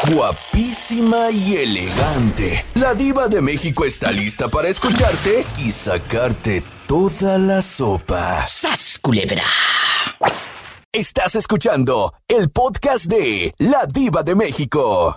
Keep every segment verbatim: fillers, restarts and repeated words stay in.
Guapísima y elegante. La Diva de México está lista para escucharte y sacarte toda la sopa. ¡Sas, culebra! Estás escuchando el podcast de La Diva de México.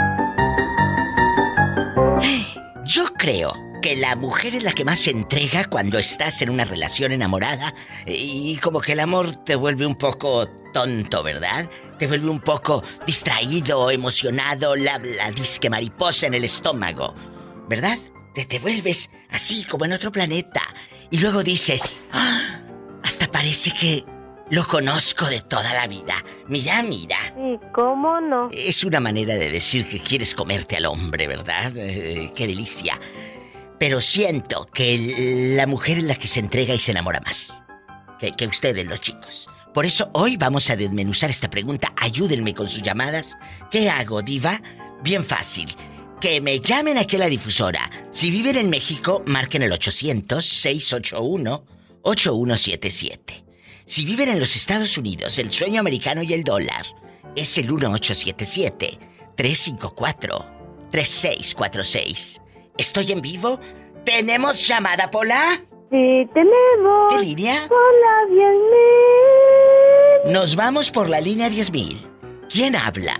Yo creo que la mujer es la que más se entrega cuando estás en una relación enamorada y como que el amor te vuelve un poco tonto, ¿verdad? Te vuelve un poco distraído, emocionado, la, la disque mariposa en el estómago, ¿verdad? Te, te vuelves así como en otro planeta y luego dices, ¡ah! Hasta parece que lo conozco de toda la vida. Mira, mira. ¿Y cómo no? Es una manera de decir que quieres comerte al hombre, ¿verdad? Eh, ¡Qué delicia! Pero siento que la mujer es la que se entrega y se enamora más que, que ustedes, los chicos. Por eso hoy vamos a desmenuzar esta pregunta. Ayúdenme con sus llamadas. ¿Qué hago, Diva? Bien fácil. Que me llamen aquí a la difusora. Si viven en México, marquen el ochocientos, seiscientos ochenta y uno, ochenta y uno setenta y siete. Si viven en los Estados Unidos, el sueño americano y el dólar es el uno ocho siete siete, tres cinco cuatro, tres seis cuatro seis. ¿Estoy en vivo? ¿Tenemos llamada, Pola? Sí, tenemos. ¿Qué línea? Hola, diez mil. Nos vamos por la línea diez mil. ¿Quién habla?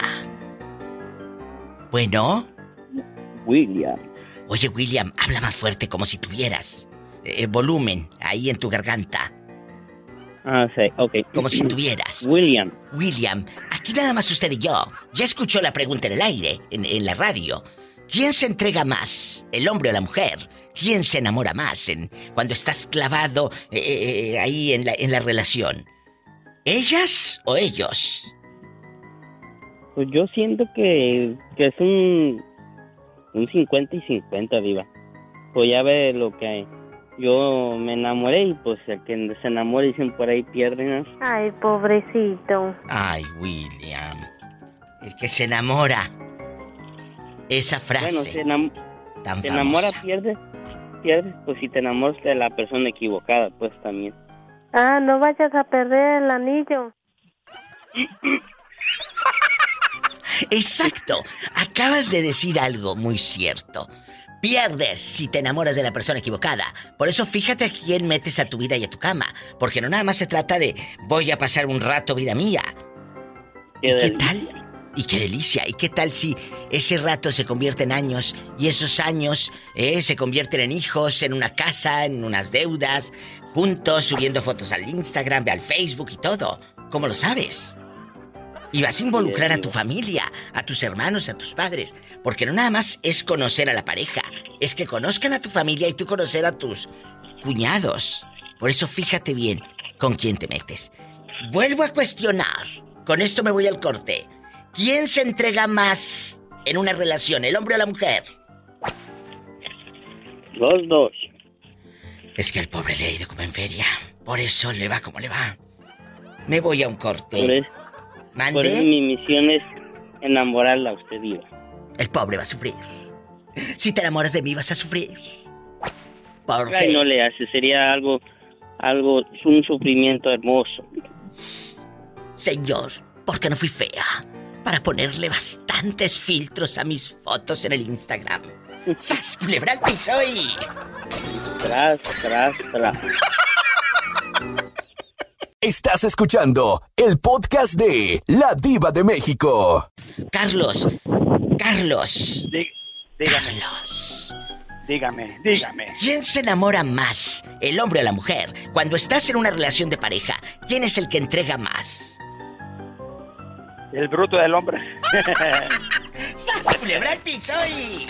Bueno. William. Oye, William, habla más fuerte como si tuvieras eh, volumen ahí en tu garganta. Ah, sí, ok. Como si tuvieras. William. William, aquí nada más usted y yo. Ya escuchó la pregunta en el aire, en, en la radio. ¿Quién se entrega más, el hombre o la mujer? ¿Quién se enamora más en, cuando estás clavado eh, eh, ahí en la, en la relación? ¿Ellas o ellos? Pues yo siento que, que es un, un cincuenta y cincuenta, Diva. Pues ya ve lo que hay. Yo me enamoré y pues el que se enamora dicen por ahí pierden. Ay, pobrecito. Ay, William. El que se enamora. Esa frase. Bueno, se, enam tan se famosa. enamora, pierde, pierde, pues si te enamoras de la persona equivocada, pues también. Ah, no vayas a perder el anillo. Exacto. Acabas de decir algo muy cierto. Pierdes si te enamoras de la persona equivocada. Por eso fíjate a quién metes a tu vida y a tu cama. Porque no nada más se trata de voy a pasar un rato, vida mía. ¿Qué, ¿Y qué tal? Y qué delicia. ¿Y qué tal si ese rato se convierte en años y esos años eh, se convierten en hijos, en una casa, en unas deudas, juntos, subiendo fotos al Instagram, al Facebook y todo? ¿Cómo lo sabes? Y vas a involucrar a tu familia, a tus hermanos, a tus padres. Porque no nada más es conocer a la pareja, es que conozcan a tu familia y tú conocer a tus cuñados. Por eso fíjate bien con quién te metes. Vuelvo a cuestionar. Con esto me voy al corte. ¿Quién se entrega más en una relación, el hombre o la mujer? Los dos. Es que el pobre le ha ido como en feria. Por eso le va como le va. Me voy a un corte. Por eso, ¿Mande? por eso mi misión es enamorarla a usted, Diva. El pobre va a sufrir. Si te enamoras de mí vas a sufrir. ¿Por qué? Ay, no le hace, sería algo, algo, un sufrimiento hermoso. Señor, ¿por qué no fui fea? Para ponerle bastantes filtros a mis fotos en el Instagram. ¡Sas, culebra al piso y... Tras, tras, tras. Estás escuchando el podcast de La Diva de México. Carlos, Carlos. Dí, dígame. Carlos. Dígame, dígame. ¿Quién se enamora más, el hombre o la mujer? Cuando estás en una relación de pareja, ¿quién es el que entrega más? El bruto del hombre. ¡Sas, culebra al piso y...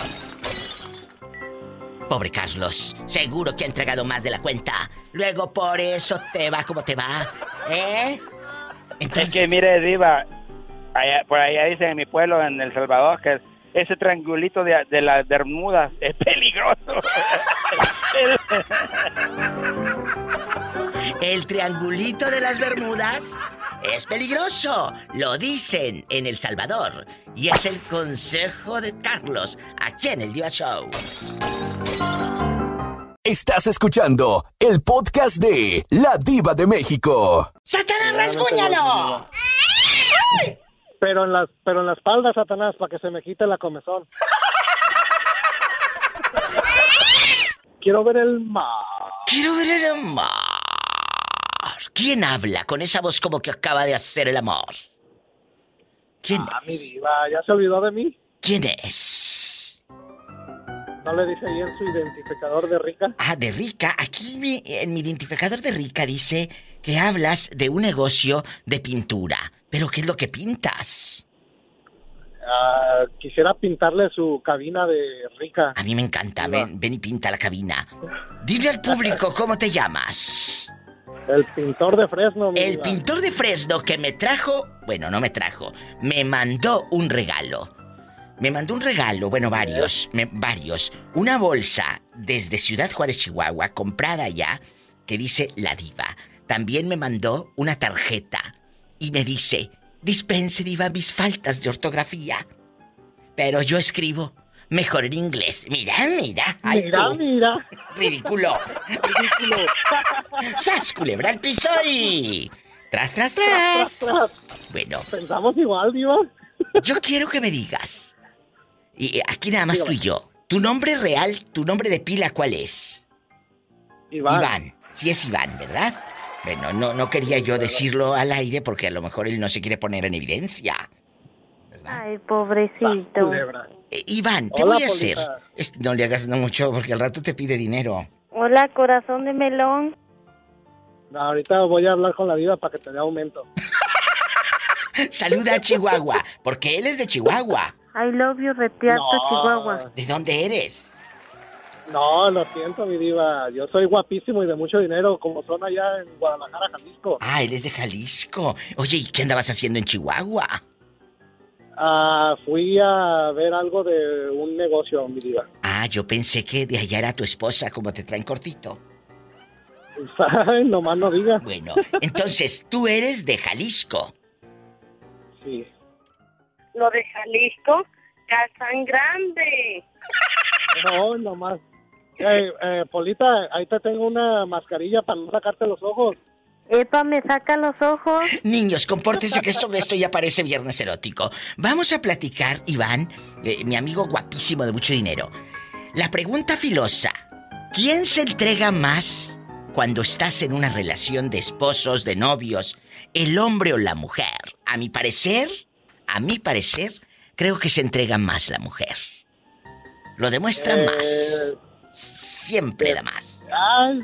Pobre Carlos, seguro que ha entregado más de la cuenta. Luego por eso te va como te va, ¿eh? Entonces... Es que mire, Diva, allá, por allá dicen en mi pueblo, en El Salvador, que ese triangulito de, de las Bermudas es peligroso. El triangulito de las Bermudas es peligroso. Lo dicen en El Salvador. Y es el consejo de Carlos, aquí en el Diva Show. Estás escuchando el podcast de La Diva de México. ¡Satanás, rasguñalo! Pero en las, pero en la espalda, Satanás, para que se me quite la comezón. Quiero ver el mar. Quiero ver el mar. ¿Quién habla con esa voz como que acaba de hacer el amor? ¿Quién ah, es? Mi diva, ¿ya se olvidó de mí? ¿Quién es? ¿No le dice ahí en su identificador de rica? Ah, de rica. Aquí mi, en mi identificador de rica dice que hablas de un negocio de pintura. ¿Pero qué es lo que pintas? Uh, quisiera pintarle su cabina de rica. A mí me encanta. Ven, ven y pinta la cabina. Dile al público cómo te llamas. El pintor de Fresno. Mi El diva. pintor de Fresno que me trajo... Bueno, no me trajo. Me mandó un regalo. Me mandó un regalo, bueno, varios, me, varios. Una bolsa desde Ciudad Juárez, Chihuahua, comprada ya, que dice La Diva. También me mandó una tarjeta y me dice, dispense, Diva, mis faltas de ortografía. Pero yo escribo mejor en inglés. Mira, mira. Ay, mira, tú. mira. Ridículo. Ridículo. ¡Sas, culebra al piso y... Tras, tras, tras! Tras, tras. Bueno. Pensamos igual, Diva. Yo quiero que me digas... Y aquí nada más Dígame. tú y yo. ¿Tu nombre real, tu nombre de pila cuál es? Iván. Iván. Sí es Iván, ¿verdad? Bueno, no, no quería yo decirlo al aire porque a lo mejor él no se quiere poner en evidencia. ¿Verdad? Ay, pobrecito. Culebra. Eh, Iván, te Hola, voy a hacer... Polita. Es- No le hagas no mucho porque al rato te pide dinero. Hola, corazón de melón. No, ahorita voy a hablar con la Diva para que te dé aumento. Saluda a Chihuahua, porque él es de Chihuahua. I love you, Retiarto, No. Chihuahua. ¿De dónde eres? No, lo siento, mi Diva. Yo soy guapísimo y de mucho dinero, como son allá en Guadalajara, Jalisco. Ah, él es de Jalisco. Oye, ¿y qué andabas haciendo en Chihuahua? Ah, fui a ver algo de un negocio, mi Diva. Ah, yo pensé que de allá era tu esposa, como te traen cortito. Ay, nomás no diga. Bueno, entonces, tú eres de Jalisco. Sí. Lo de Jalisco, Calzán Grande. No, nomás. Eh, eh, Polita, ahí te tengo una mascarilla para no sacarte los ojos. Epa, me saca los ojos. Niños, compórtense que esto, esto ya parece viernes erótico. Vamos a platicar, Iván, eh, mi amigo guapísimo de mucho dinero. La pregunta filosa, ¿quién se entrega más cuando estás en una relación de esposos, de novios, el hombre o la mujer? A mi parecer, a mi parecer, creo que se entrega más la mujer. Lo demuestra Eh, más. Siempre da más. Ay,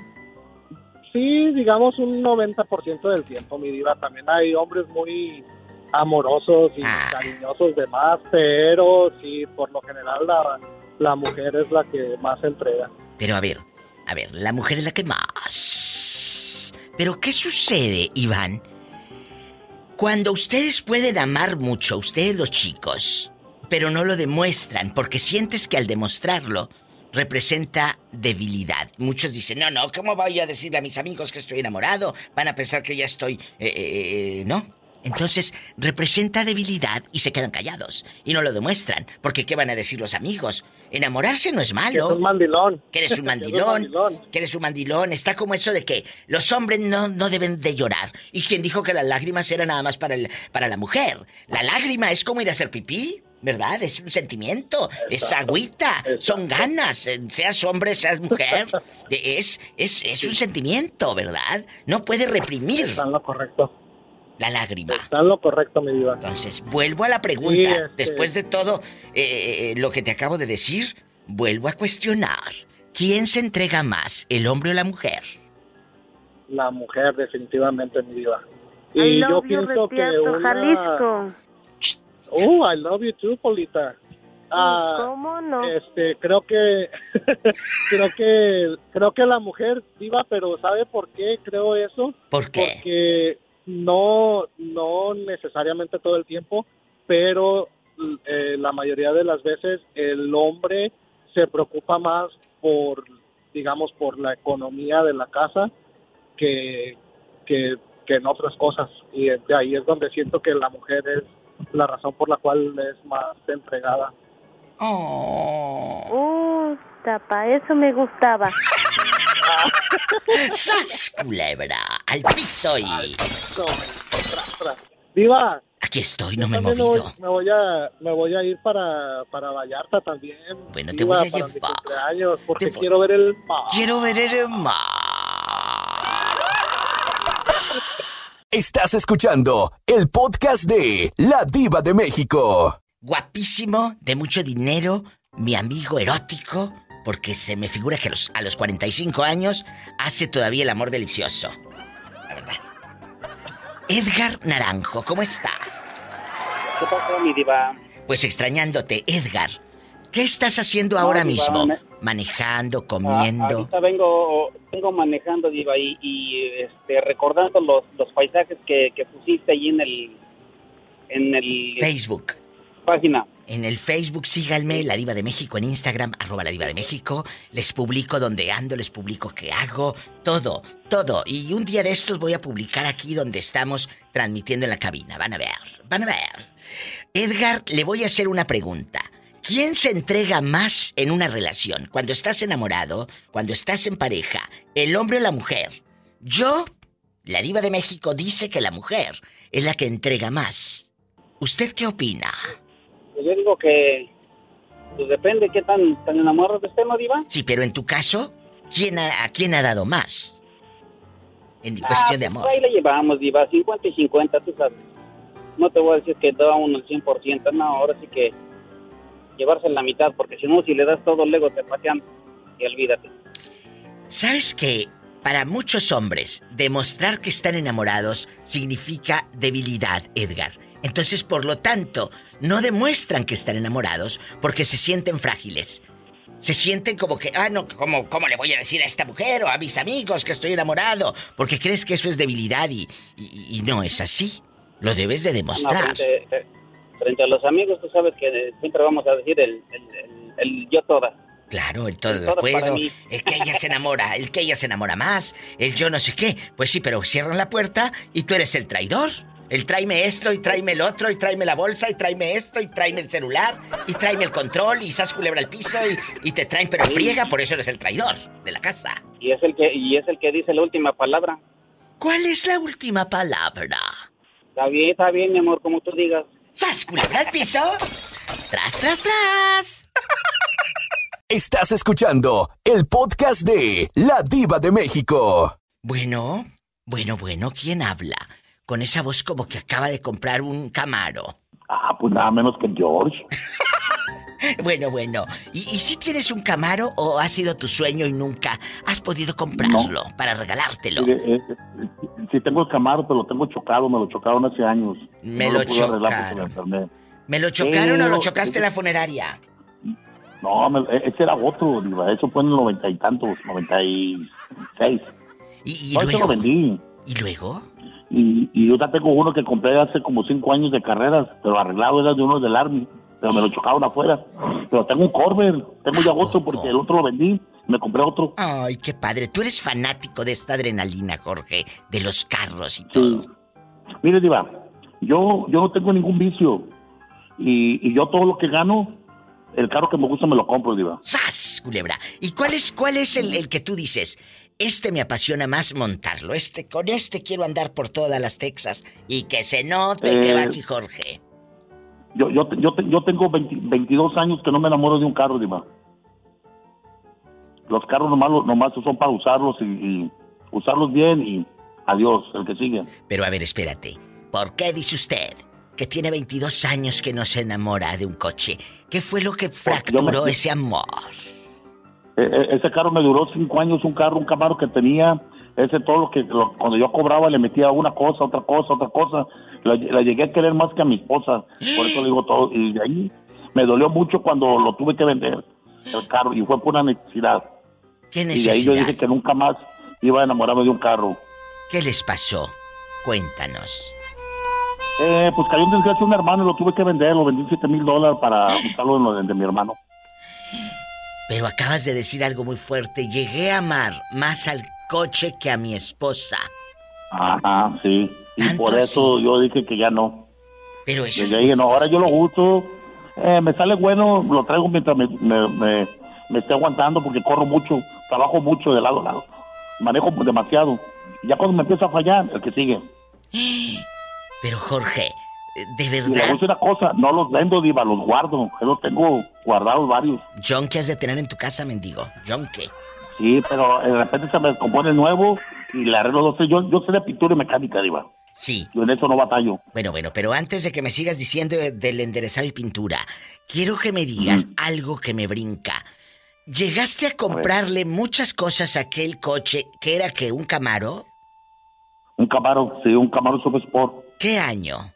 sí, digamos un noventa por ciento del tiempo, mi Diva. También hay hombres muy amorosos y Ah. cariñosos de más, pero sí, por lo general la, la mujer es la que más se entrega. Pero a ver, a ver, la mujer es la que más. Pero ¿qué sucede, Iván? Cuando ustedes pueden amar mucho, ustedes los chicos, pero no lo demuestran porque sientes que al demostrarlo representa debilidad. Muchos dicen, no, no, ¿cómo voy a decirle a mis amigos que estoy enamorado? Van a pensar que ya estoy... Eh, eh, eh, ¿no? Entonces, representa debilidad y se quedan callados. Y no lo demuestran. Porque ¿qué van a decir los amigos? Enamorarse no es Que malo. es un mandilón. Que eres un Que es un mandilón, mandilón. que eres un mandilón. Está como eso de que los hombres no, no deben de llorar. ¿Y quién dijo que las lágrimas eran nada más para, el, para la mujer? La lágrima es como ir a hacer pipí, ¿verdad? Es un sentimiento, es Exacto. agüita, Exacto. son ganas, eh, seas hombre, seas mujer. Es, es, es un sentimiento, ¿verdad? No puede reprimir Está en lo correcto. la lágrima. Está en lo correcto, mi Diva. Entonces, vuelvo a la pregunta. Sí, este- Después de todo eh, eh, lo que te acabo de decir, vuelvo a cuestionar. ¿Quién se entrega más, el hombre o la mujer? La mujer, definitivamente, mi Diva. I Y yo love you, pienso que Retiarto, una... Jalisco. Oh, I love you too, Polita. Ah, ¿Cómo no? este, creo que... creo que... Creo que la mujer, Diva, pero ¿sabe por qué creo eso? ¿Por qué? Porque no, no necesariamente todo el tiempo, pero eh, la mayoría de las veces el hombre se preocupa más por, digamos, por la economía de la casa que, que, que en otras cosas. Y de ahí es donde siento que la mujer es la razón por la cual es más entregada. Oh. Uh, tapa, eso me gustaba. ¡Sas, culebra! ¡Al piso y... Tras, tras. Diva, Aquí estoy, no me he También movido. voy- me voy a me voy a ir para, para Vallarta también. Bueno, te Diva, voy a para mi llevar. cumpleaños, porque Te vo- quiero ver el mar. Quiero ver el mar. Estás escuchando el podcast de La Diva de México. Guapísimo, de mucho dinero, mi amigo erótico, porque se me figura que a los, a los cuarenta y cinco años hace todavía el amor delicioso. La verdad. Edgar Naranjo, ¿cómo está? ¿Qué pasó, mi diva? Pues extrañándote, Edgar. ¿Qué estás haciendo No, ahora diva, mismo? me- Manejando, Ah, comiendo. ahorita vengo, vengo manejando, diva, y, y, este, recordando los, los paisajes que, que pusiste ahí en el, en el Facebook. página. En el Facebook síganme, La Diva de México, en Instagram, arroba La Diva de México. Les publico donde ando, les publico qué hago, todo, todo. Y un día de estos voy a publicar aquí donde estamos transmitiendo en la cabina. Van a ver, van a ver. Edgar, le voy a hacer una pregunta. ¿Quién se entrega más en una relación? Cuando estás enamorado, cuando estás en pareja, ¿el hombre o la mujer? Yo, La Diva de México dice que la mujer es la que entrega más. ¿Usted qué opina? Pues yo digo que, pues depende qué tan, tan enamorados estén, ¿no, diva? Sí, pero en tu caso, ¿quién ha, ¿a quién ha dado más? En cuestión de Ah, pues amor. ahí le llevamos, diva, cincuenta y cincuenta, tú sabes. No te voy a decir que da uno el cien por ciento, no, ahora sí que llevarse la mitad, porque si no, si le das todo, luego te patean y olvídate. ¿Sabes qué? Para muchos hombres, demostrar que están enamorados significa debilidad, Edgar. Entonces, por lo tanto, no demuestran que están enamorados porque se sienten frágiles. Se sienten como que, ah, no, ¿cómo, ¿cómo le voy a decir a esta mujer o a mis amigos que estoy enamorado? Porque crees que eso es debilidad y, y, y no es así. Lo debes de No, demostrar. frente, eh, frente a los amigos, tú sabes que eh, siempre vamos a decir el, el, el, el yo toda. Claro, el todo El lo todo para puedo, mí. el que ella se enamora, el que ella se enamora más, el yo no sé qué. Pues sí, pero cierran la puerta y tú eres el traidor. El tráeme esto y tráeme el otro y tráeme la bolsa y tráeme esto y tráeme el celular y tráeme el control y sas culebra al piso y, y te traen pero friega, por eso eres el traidor de la casa. Y es el que y es el que dice la última palabra. ¿Cuál es la última palabra? Está bien, está bien, mi amor, como tú digas. ¿Sas culebra al piso? ¡Tras, tras, tras! Estás escuchando el podcast de La Diva de México. Bueno, bueno, bueno, ¿quién habla? Con esa voz como que acaba de comprar un Camaro. Ah, pues nada menos que George. Bueno, bueno. ¿Y, ¿Y si tienes un Camaro o ha sido tu sueño y nunca has podido comprarlo para regalártelo? Sí, eh, eh, sí tengo el Camaro, pero lo tengo chocado, me lo chocaron hace años. Me No lo pude arreglar porque chocaron. me enfermé. ¿Me lo chocaron Sí, o lo no, chocaste en la funeraria? No, me- e- ese era otro, diva. Eso fue en el noventa y tantos, noventa y seis. ¿Y, y No, ese lo luego? vendí. ¿Y luego? Y, y yo ya tengo uno que compré hace como cinco años de carreras, pero arreglado era de uno del Army, pero me lo chocaron afuera. Pero tengo un Corvette, tengo ya otro porque el otro lo vendí, me compré otro. Ay, qué padre. Tú eres fanático de esta adrenalina, Jorge, de los carros y Sí. todo. Mire, diva, yo, yo no tengo ningún vicio. Y, y yo todo lo que gano, el carro que me gusta me lo compro, diva. ¡Sas, culebra! ¿Y cuál es, cuál es el, el que tú dices? Este me apasiona más montarlo. Este, con este quiero andar por todas las Texas. Y que se note que Eh, va aquí Jorge. Yo, yo, yo, te- yo tengo veinte veintidós años que no me enamoro de un carro, diva. Los carros nomás, lo- nomás son para usarlos y, y usarlos bien y adiós, el que sigue. Pero a ver, espérate. ¿Por qué dice usted que tiene veintidós años que no se enamora de un coche? ¿Qué fue lo que fracturó yo me- ese amor? E- e- ese carro me duró cinco años, un carro, un Camaro que tenía, ese todo lo que, lo- cuando yo cobraba le metía una cosa, otra cosa, otra cosa, la, la llegué a querer más que a mi esposa, por eso le digo todo, y de ahí me dolió mucho cuando lo tuve que vender, el carro, y fue por una necesidad, ¿Qué y de necesidad? ahí yo dije que nunca más iba a enamorarme de un carro. ¿Qué les pasó? Cuéntanos. Eh, pues cayó en desgracia un hermano y lo tuve que vender, lo vendí siete mil dólares para usarlo en lo de, de mi hermano. Pero acabas de decir algo muy fuerte. Llegué a amar más al coche que a mi esposa. Ajá, sí, y ¿Tanto por eso así? yo dije que ya no. Pero eso Desde es ahí, muy no, ahora yo lo fuerte. uso, eh, me sale bueno, lo traigo mientras me, me, me, me esté aguantando porque corro mucho, trabajo mucho de lado a lado, manejo demasiado. Y ya cuando me empieza a fallar, el que sigue. Pero Jorge, ¿De Y le verdad? voy a decir una cosa, no los vendo, diva, los guardo. Yo los tengo guardados varios. John, ¿qué has de tener en tu casa, mendigo? John, ¿qué? Sí, pero de repente se me descompone el nuevo y le arreglo dos. Yo, yo sé de pintura y mecánica, diva. Sí. Yo en eso no batallo. Bueno, bueno, pero antes de que me sigas diciendo del enderezado y pintura, quiero que me digas mm. algo que me brinca. ¿Llegaste a comprarle a muchas cosas a aquel coche que era que un Camaro? Un Camaro, sí, un Camaro Super Sport. ¿Qué año?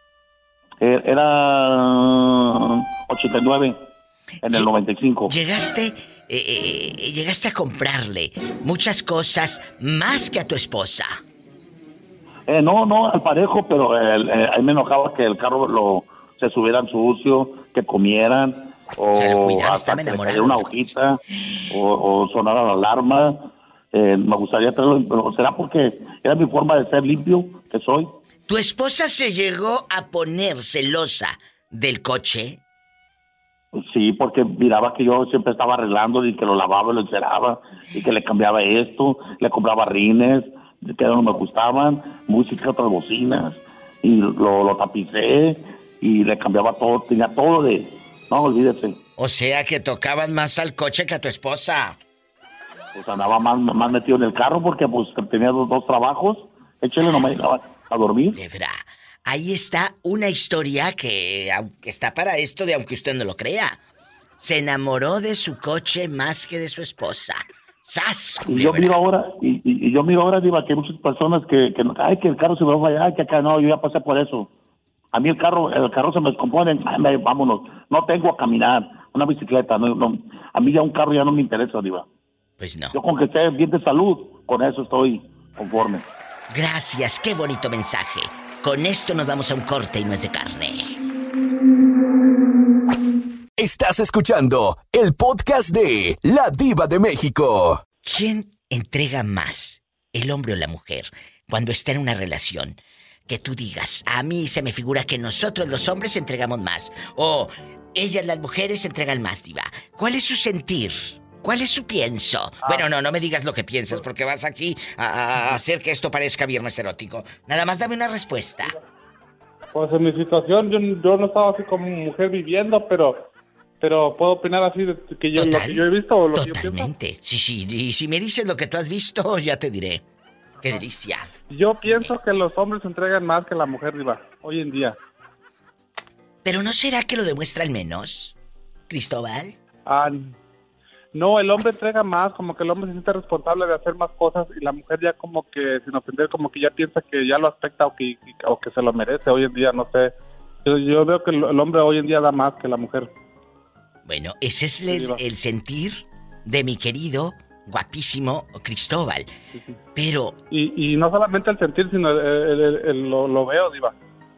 Era ochenta y nueve, en el noventa y cinco. ¿Llegaste, eh, eh, llegaste a comprarle muchas cosas más que a tu esposa? Eh, no, no, al parejo, pero eh, eh, ahí me enojaba que el carro lo se subieran sucio, que comieran, o, o sea, cuidado, hasta estaba que enamorado. le cayera una hojita, o, o sonara la alarma. Eh, me gustaría traerlo, pero será porque era mi forma de ser limpio, que soy. ¿Tu esposa se llegó a poner celosa del coche? Sí, porque miraba que yo siempre estaba arreglando y que lo lavaba y lo enceraba y que le cambiaba esto, le compraba rines que no me gustaban, música, otras bocinas, y lo, lo tapicé y le cambiaba todo, tenía todo de... No, olvídese. O sea que tocaban más al coche que a tu esposa. Pues andaba más, más metido en el carro porque pues tenía dos, dos trabajos, échale, no me llegaba a dormir. De verdad. Ahí está una historia que, aunque está para esto de aunque usted no lo crea. Se enamoró de su coche más que de su esposa. ¡Sas! Y yo miro ahora, y, y, y yo miro ahora, diva, que hay muchas personas que, que, ay, que el carro se me va a fallar, que acá no, yo ya pasé por eso. A mí el carro, el carro se me descompone, ay, vámonos, no tengo a caminar, una bicicleta, no, no, a mí ya un carro ya no me interesa, diva. Pues no. Yo con que esté bien de salud, con eso estoy conforme. Gracias, qué bonito mensaje. Con esto nos vamos a un corte y no es de carne. Estás escuchando el podcast de La Diva de México. ¿Quién entrega más, el hombre o la mujer, cuando está en una relación? Que tú digas, a mí se me figura que nosotros los hombres entregamos más. O ellas las mujeres entregan más, diva. ¿Cuál es su sentir? ¿Cuál es su pienso? Ah. Bueno, no, no me digas lo que piensas porque vas aquí a, a hacer que esto parezca viernes erótico. Nada más dame una respuesta. Pues en mi situación yo, yo no estaba así como mujer viviendo, pero... Pero puedo opinar así de que yo, lo que yo he visto o lo Totalmente. que yo pienso. Sí, sí, y si me dices lo que tú has visto, ya te diré. Qué delicia. Yo pienso que los hombres entregan más que la mujer, diva, hoy en día. ¿Pero no será que lo demuestran menos, Cristóbal? Ah, no, el hombre entrega más, como que el hombre se siente responsable de hacer más cosas y la mujer ya como que, sin ofender, como que ya piensa que ya lo aspecta o que, o que se lo merece hoy en día, no sé. Yo, yo veo que el, el hombre hoy en día da más que la mujer. Bueno, ese es el, el sentir de mi querido, guapísimo Cristóbal. Sí, sí. Pero... Y, y no solamente el sentir, sino el, el, el, el, lo, lo veo, diva.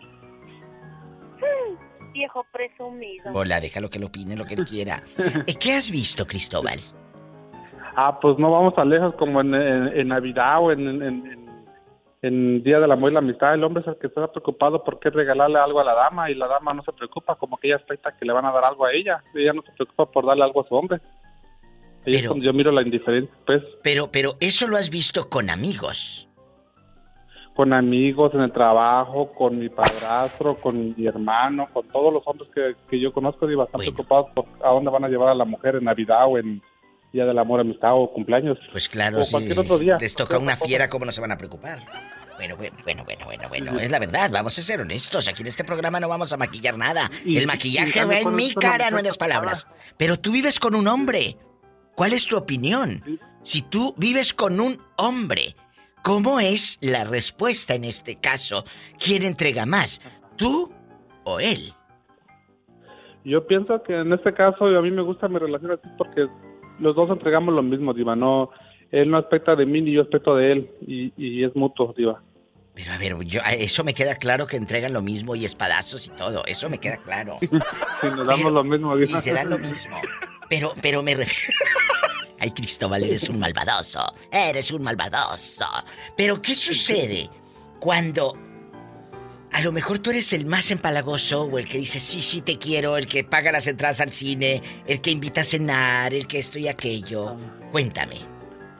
Viejo presumido. Hola, déjalo que lo opine lo que él quiera. ¿Qué has visto, Cristóbal? Ah, pues no vamos tan lejos como en, en, en Navidad o en, en, en, en Día del Amor y la Amistad. El hombre es el que está preocupado por qué regalarle algo a la dama y la dama no se preocupa, como que ella expecta que le van a dar algo a ella. Ella no se preocupa por darle algo a su hombre. Ahí es cuando yo miro la indiferencia, pues. Pero, pero eso lo has visto con amigos. Con amigos, en el trabajo, con mi padrastro, con mi hermano, con todos los hombres que, que yo conozco, y bastante bueno. preocupados por a dónde van a llevar a la mujer en Navidad o en Día del Amor, Amistad o cumpleaños. Pues claro, o si cualquier otro día. Les toca una fiera, ¿cómo no se van a preocupar? Bueno, bueno, bueno, bueno, bueno, bueno, es la verdad, vamos a ser honestos, aquí en este programa no vamos a maquillar nada. Y, el maquillaje va en mi cara, no en las palabras. Pero tú vives con un hombre, ¿cuál es tu opinión? Si tú vives con un hombre, ¿cómo es la respuesta en este caso? ¿Quién entrega más, tú o él? Yo pienso que en este caso a mí me gusta mi relación así porque los dos entregamos lo mismo, diva, no... Él no aspecta de mí ni yo aspecto de él y, y es mutuo, diva. Pero a ver, yo, eso me queda claro que entregan lo mismo y espadazos y todo, eso me queda claro. Sí, nos damos pero, lo mismo, diva. Y se dan lo mismo. Pero, pero me refiero... Ay, Cristóbal, eres un malvadoso, eres un malvadoso. Pero, ¿qué sucede cuando a lo mejor tú eres el más empalagoso o el que dice sí, sí te quiero, el que paga las entradas al cine, el que invita a cenar, el que esto y aquello? Cuéntame.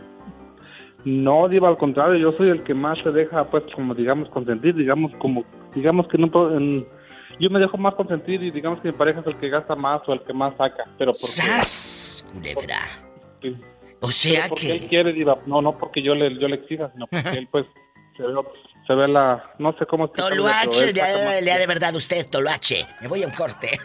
No, diva, al contrario, yo soy el que más se deja, pues, como digamos, consentir, digamos, como digamos que no puedo, en, yo me dejo más consentir y digamos que mi pareja es el que gasta más o el que más saca, pero porque... ¡Sas, culebra! Sí. O sea porque que... él quiere, diva, no, no porque yo le, yo le exija, sino porque él pues se ve, se ve la, no sé cómo explicarlo, Toloache, pero él le saca ha, más le ha que- de verdad usted, Toloache. Me voy a un corte.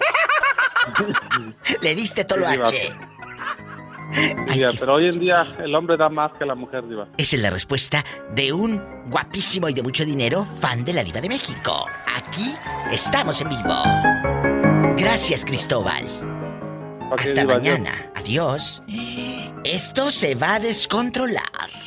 Le diste Sí, Toloache. diva. Ay, Sí, diva, qué- pero hoy en día el hombre da más que la mujer, diva. Esa es la respuesta de un guapísimo y de mucho dinero fan de la Diva de México. Aquí estamos en vivo. Gracias, Cristóbal. Ok, Hasta diva, mañana. Adiós. Esto se va a descontrolar.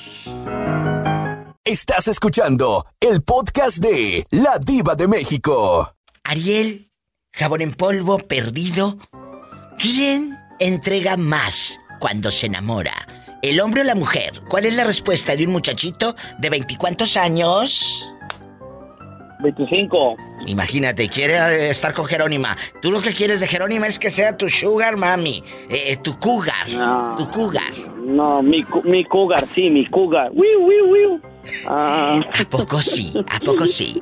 Estás escuchando el podcast de La Diva de México. Ariel, jabón en polvo, perdido. ¿Quién entrega más cuando se enamora? ¿El hombre o la mujer? ¿Cuál es la respuesta de un muchachito de veinticuantos años? veinticinco. Imagínate, quiere eh, estar con Jerónima. Tú lo que quieres de Jerónima es que sea tu sugar mami, eh, tu cougar, No. tu cougar. No, mi, cu- mi cougar, sí, mi cougar. Wiu, wiu, wiu. Ah, ¿A poco sí? ¿A poco sí?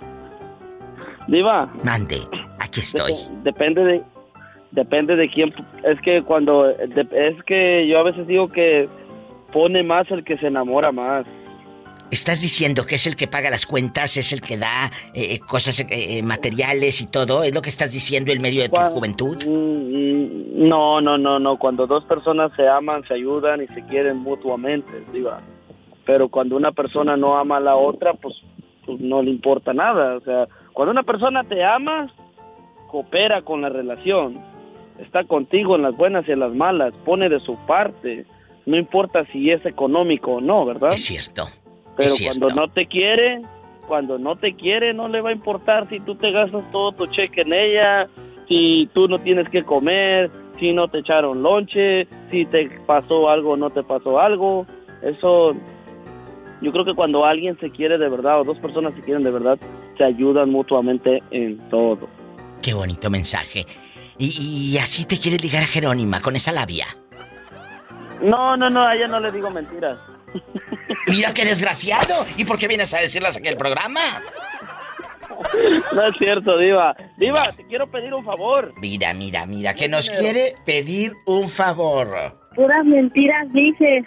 diva, Mande, aquí estoy. dep- depende de depende de quién. Es que cuando de- es que yo a veces digo que pone más el que se enamora más. ¿Estás diciendo que es el que paga las cuentas, es el que da eh, cosas eh, eh, materiales y todo? ¿Es lo que estás diciendo en medio de tu Cua- juventud? Mm, No, no, no, no. Cuando dos personas se aman, se ayudan y se quieren mutuamente, diva. Pero cuando una persona no ama a la otra, pues, pues no le importa nada. O sea, cuando una persona te ama, coopera con la relación, está contigo en las buenas y en las malas, pone de su parte, no importa si es económico o no, ¿verdad? Es cierto. Pero es cierto. cuando no te quiere, cuando no te quiere, no le va a importar si tú te gastas todo tu cheque en ella, si tú no tienes que comer, si no te echaron lonche, si te pasó algo o no te pasó algo. Eso, yo creo que cuando alguien se quiere de verdad o dos personas se quieren de verdad, se ayudan mutuamente en todo. Qué bonito mensaje. Y, y así te quieres ligar a Jerónima, con esa labia. No, no, no, a ella no le digo mentiras. Mira qué desgraciado. ¿Y por qué vienes a decirlas aquí en el programa? No es cierto, Diva. Diva, te quiero pedir un favor. Mira, mira, mira, que nos quiere pedir un favor. Puras mentiras dices.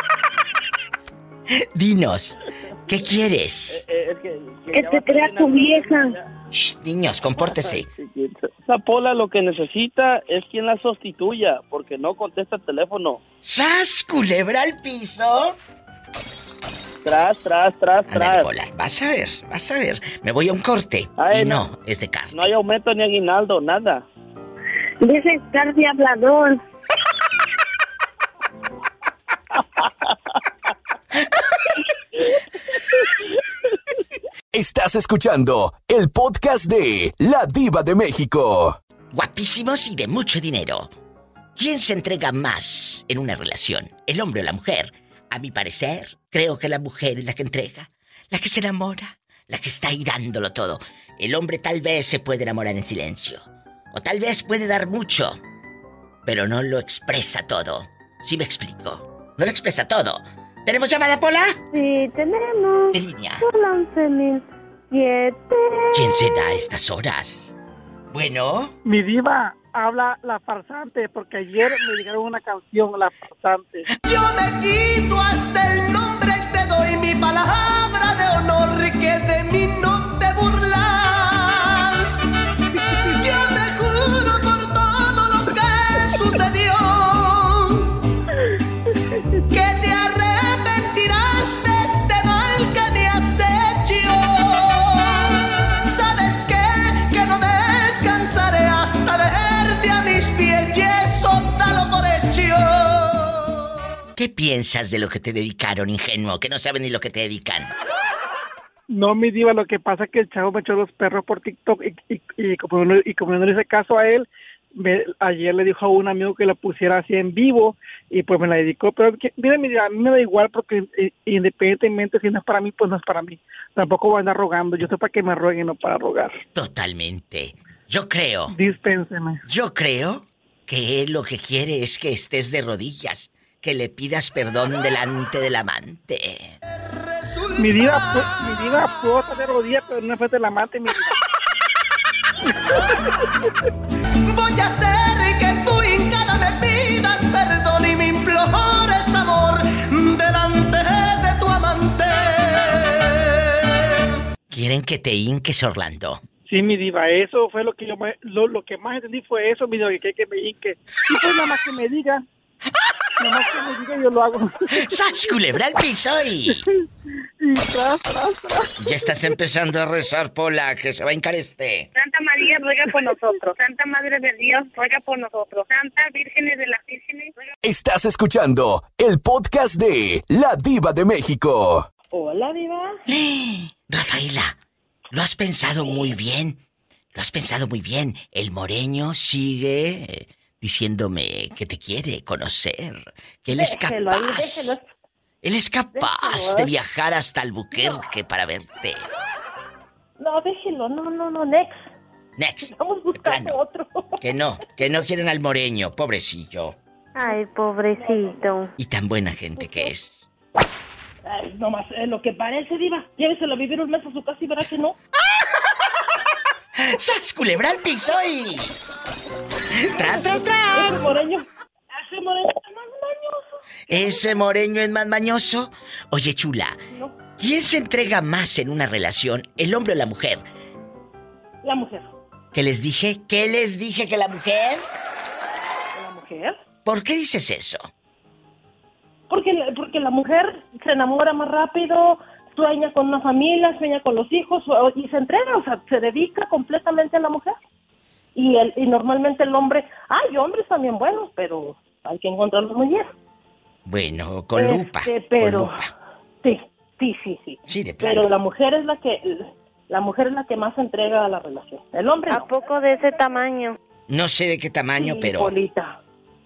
Dinos, ¿qué quieres? Eh, eh, es que que Que ya te va a crea terminar tu vieja. ya. Shh, niños, compórtese. Esa Pola lo que necesita es quien la sustituya, porque no contesta el teléfono. ¡Sas, culebra al piso! Tras, tras, tras, Ándale, tras. Pola, vas a ver, vas a ver. Me voy a un corte. Ay, y no, no. es de carne. No hay aumento ni aguinaldo, nada. Deja de estar de hablador. Estás escuchando el podcast de La Diva de México. Guapísimos y de mucho dinero. ¿Quién se entrega más en una relación? ¿El hombre o la mujer? A mi parecer, creo que la mujer es la que entrega, la que se enamora, la que está ahí dándolo todo. El hombre tal vez se puede enamorar en silencio, o tal vez puede dar mucho, pero no lo expresa todo. ¿Sí me explico? No lo expresa todo. ¿Tenemos llamada, Pola? Sí, tenemos. ¿Qué línea? Por la once mil siete. ¿Quién será a estas horas? Bueno, Mi diva, habla la farsante, porque ayer me llegaron una canción, la farsante. Yo me quito hasta el nombre y te doy mi palabra de honor que de mí no te burlas. Yo te juro por todo lo que sucedió que te arrepentirás de este mal que me has hecho. ¿Sabes qué? Que no descansaré hasta dejarte a mis pies y eso dalo por hecho. ¿qué piensas de lo que te dedicaron, ingenuo, que no saben ni lo que te dedican? No, mi diva, lo que pasa es que el chavo me echó los perros por TikTok y, y, y, como, no, y como no le hice caso a él, me, ayer le dijo a un amigo que la pusiera así en vivo y pues me la dedicó. Pero que, mira, mi diva, a mí me da igual porque eh, independientemente si no es para mí, pues no es para mí. Tampoco voy a andar rogando. Yo estoy para que me rueguen, no para rogar. Totalmente. Yo creo, Dispénseme. yo creo que él lo que quiere es que estés de rodillas, que le pidas perdón delante del amante. Resulta Mi diva, pues, mi diva, puedo estar de rodillas, pero no fue de la mate, mi diva. Voy a hacer que tú hincada me pidas perdón y me implores amor delante de tu amante. ¿Quieren que te hinques, Orlando? Sí, mi diva, eso fue lo que yo me- lo, lo que más entendí fue eso, mi diva, que, que me hinque. Y pues nada más que me diga, nada más que me diga yo lo hago. ¡Sas, culebra al piso y... Y tras, tras, tras. Ya estás empezando a rezar, Pola, que se va a hincar este. Santa María, ruega por nosotros. Santa Madre de Dios, ruega por nosotros. Santa Virgen de las Vírgenes, ruega. Estás escuchando el podcast de La Diva de México. Hola, diva. Rafaela, lo has pensado muy bien. Lo has pensado muy bien. El moreño sigue eh, diciéndome que te quiere conocer. Que él es Déjelo ahí, capaz. déjelo. Él es capaz Déjelo. de viajar hasta Albuquerque para verte. No, déjelo, no, no, no, next. Next. Vamos buscando otro. Que no, que no quieren al moreño, pobrecillo. Ay, pobrecito. Y tan buena gente que es. Ay, nomás eh, lo que parece, diva. Lléveselo a vivir un mes a su casa y verá que no. ¡Sas, culebra al piso y... ¡Tras, tras, Ese tras! moreño, ese moreño es más mañoso. ¿Ese moreño es más mañoso? Oye, chula, No, ¿quién se entrega más en una relación, el hombre o la mujer? la mujer. ¿Qué les dije? ¿Qué les dije que la mujer? ¿La mujer? ¿Por qué dices eso? Porque, la- porque la mujer se enamora más rápido, sueña con una familia, sueña con los hijos o- y se entrega, o sea, se dedica completamente a la mujer. Y, el, y normalmente el hombre, hay hombres también buenos, pero hay que encontrarlos muy bien. Bueno, con lupa. Este, pero, Con lupa. sí, sí, sí, sí. Sí, de plano. Pero la mujer es la que, la mujer es la que más se entrega a la relación. El hombre ¿A no. poco de ese tamaño? No sé de qué tamaño, Sí, pero... Polita.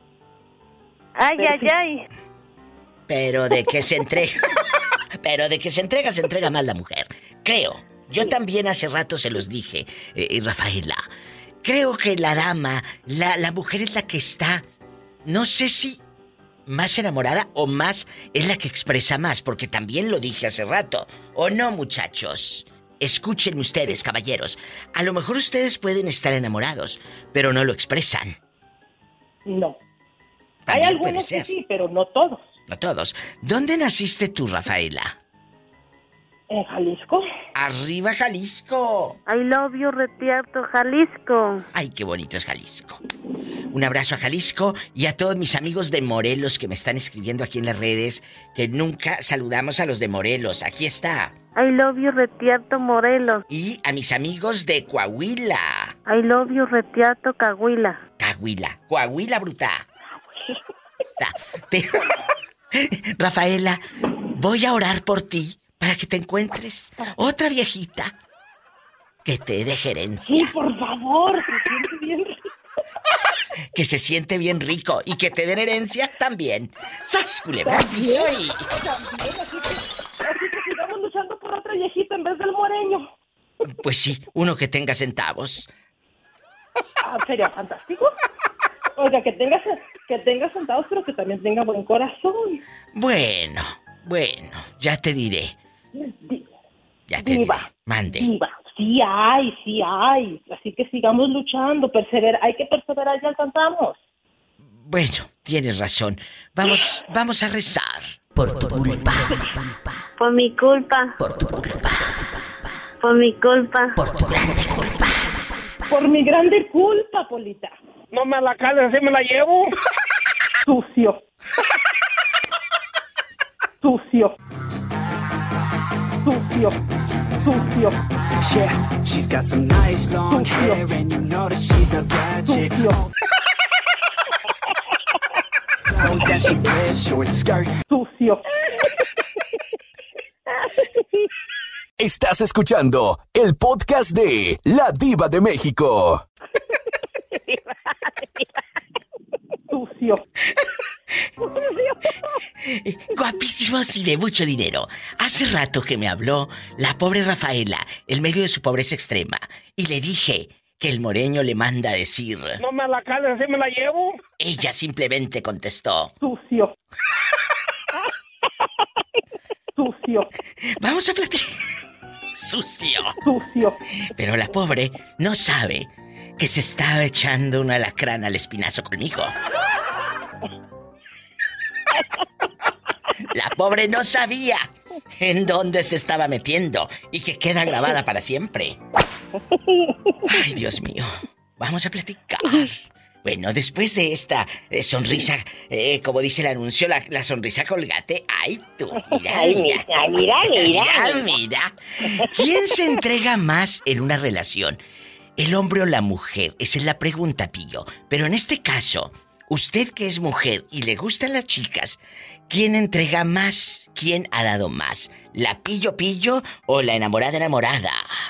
Ay, Pero ay, sí. ay. Pero de que se entrega... Pero de que se entrega, se entrega más la mujer. Creo. Yo también hace rato se los dije, eh, Rafaela. Creo que la dama, la, la mujer es la que está... No sé si más enamorada o más es la que expresa más, porque también lo dije hace rato. ¿O no, muchachos? Escuchen ustedes, caballeros. A lo mejor ustedes pueden estar enamorados, pero no lo expresan. No. También Hay puede algunos que ser. sí, pero no todos. No todos. ¿Dónde naciste tú, Rafaela? En Jalisco. ¡Arriba, Jalisco! I love you, Retierto, Jalisco. ¡Ay, qué bonito es Jalisco! Un abrazo a Jalisco y a todos mis amigos de Morelos que me están escribiendo aquí en las redes, que nunca saludamos a los de Morelos. Aquí está. I love you, Retierto, Morelos. Y a mis amigos de Coahuila. I love you, Retierto, Cahuila. Coahuila. Coahuila, bruta. Está. Te- Rafaela, voy a orar por ti para que te encuentres otra viejita que te deje herencia. Sí, por favor, se siente bien. Que se siente bien rico y que te den herencia también. ¡Sas, culebra al piso y... También, así que, así que sigamos luchando por otra viejita en vez del moreño. Pues sí, uno que tenga centavos. Ah, sería fantástico. Oiga, que tenga, que tenga centavos, pero que también tenga buen corazón. Bueno, bueno, ya te diré. Di- Ya te Diva, diré. Mande. diva, sí hay, sí hay. Así que sigamos luchando, perseverar. Hay que perseverar y alcanzamos. Bueno, tienes razón. Vamos, vamos a rezar. Por tu culpa. Por mi culpa. Por tu culpa. Por mi culpa. Por tu grande culpa. Por mi grande culpa, Polita. No me la cales, así me la llevo. Sucio. Sucio. Sucio. Sucio. Yeah, she's got some nice long Sucio. hair and you know that she's a bad chick. Sucio. Clothes that she wears, short skirt. Sucio. Estás escuchando el podcast de La Diva de México. Sucio. Guapísimos y de mucho dinero. Hace rato que me habló la pobre Rafaela en medio de su pobreza extrema. Y le dije que el moreño le manda a decir... No me la cales, así me la llevo. Ella simplemente contestó... Sucio. Sucio. Vamos a platicar. Sucio. Sucio. Pero la pobre no sabe que se estaba echando un alacrán al espinazo conmigo. La pobre no sabía en dónde se estaba metiendo y que queda grabada para siempre. Ay, Dios mío. Vamos a platicar. Bueno, después de esta eh, sonrisa, eh, como dice el anuncio, la, la sonrisa colgate. ¡Ay, tú! Mira, Ay, mira. mira, mira, Mira, mira. ¿Quién se entrega más en una relación? ¿El hombre o la mujer? Esa es la pregunta, Pillo. Pero en este caso, usted que es mujer y le gustan las chicas, ¿quién entrega más? ¿Quién ha dado más? ¿La Pillo Pillo o la enamorada enamorada?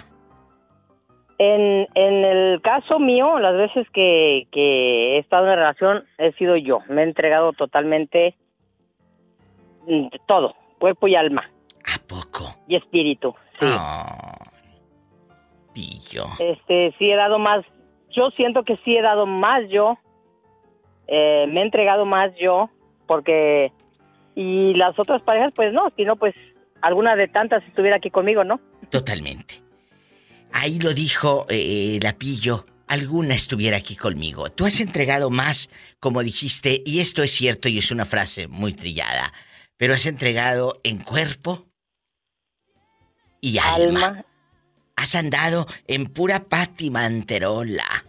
En, en el caso mío, las veces que, que he estado en una relación, he sido yo. Me he entregado totalmente mm, todo, cuerpo y alma. ¿A poco? Y espíritu, sí. Oh, Pillo. Este, sí he dado más, yo siento que sí he dado más yo. Eh, me he entregado más yo, porque... Y las otras parejas, pues no, si no, pues alguna de tantas estuviera aquí conmigo, ¿no? Totalmente. Ahí lo dijo eh, la Pillo, alguna estuviera aquí conmigo. Tú has entregado más, como dijiste, y esto es cierto y es una frase muy trillada, pero has entregado en cuerpo y alma. alma. Has andado en pura patimanterola.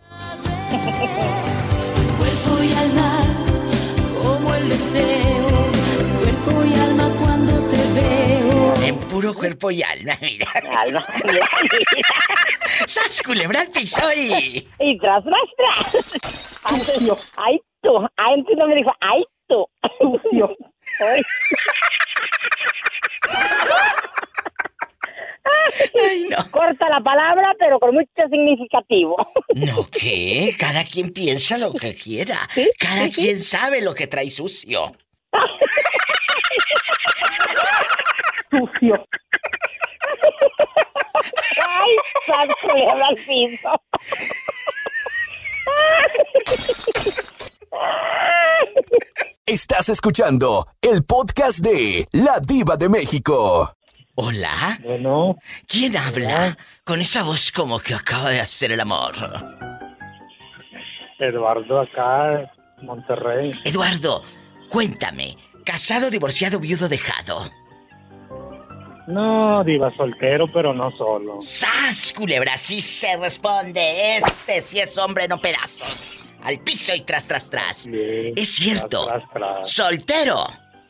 Cuerpo y alma, como el deseo, cuerpo y alma cuando te veo. En puro cuerpo y alma, mira. Alma, mira, mira. ¡Sas, culebra al piso y... Y tras, tras, tras. Sucio. Ay, tú. Antes no me dijo, ay, tú. Sucio. Ay. Ay, no. Corta la palabra, pero con mucho significativo. No, ¿qué? Cada quien piensa lo que quiera. ¿Sí? Cada ¿Sí? quien sabe lo que trae sucio. Sucio. Ay, santo, le habla al piso. Estás escuchando el podcast de La Diva de México. ¿Hola? Bueno. ¿Quién habla? Hola. Con esa voz como que acaba de hacer el amor. Eduardo, acá, Monterrey. Eduardo, cuéntame. ¿Casado, divorciado, viudo, dejado? No, diva, soltero, pero no solo. ¡Sas, culebra! Sí se responde. Este sí es hombre, no pedazos. Al piso y tras, tras, tras. Sí, es cierto. Tras, tras, tras. Soltero.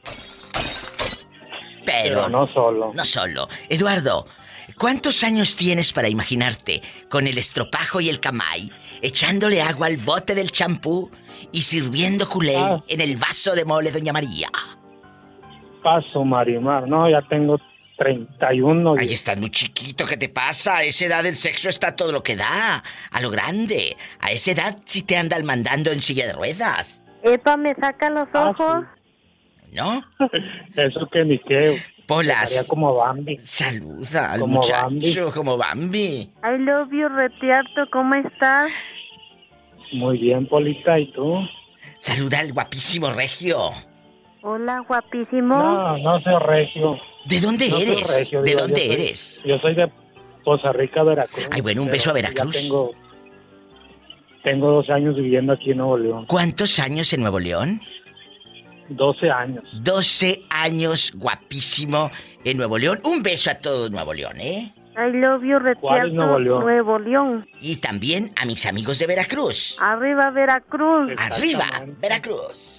Pero, Pero no solo. No solo. Eduardo, ¿cuántos años tienes para imaginarte con el estropajo y el camay, echándole agua al bote del champú y sirviendo culé Ah. en el vaso de mole Doña María? Paso, Marimar. No, ya tengo treinta y uno. Ahí estás muy chiquito, ¿qué te pasa? A esa edad el sexo está todo lo que da, a lo grande. A esa edad sí te andan mandando en silla de ruedas. Epa, me saca los ojos. ¿No? Eso que ni qué. Polas. Estaría como Bambi. Saluda al Como muchacho, Bambi. como Bambi. I love you, Retiarto, ¿cómo estás? Muy bien, Polita, ¿y tú? Saluda al guapísimo regio. Hola, guapísimo. No, no soy regio. ¿De dónde No soy eres? regio, ¿De digo, dónde yo soy- eres? Yo soy de Poza Rica, Veracruz. Ay, bueno, un pero beso a ya Veracruz. tengo, tengo dos años viviendo aquí en Nuevo León. ¿Cuántos años en Nuevo León? doce años. doce años, guapísimo, en Nuevo León. Un beso a todo Nuevo León, ¿eh? I love you, ¿Cuál Retiarto, es Nuevo León? Nuevo León. Y también a mis amigos de Veracruz. Arriba, Veracruz. ¡Arriba, Veracruz!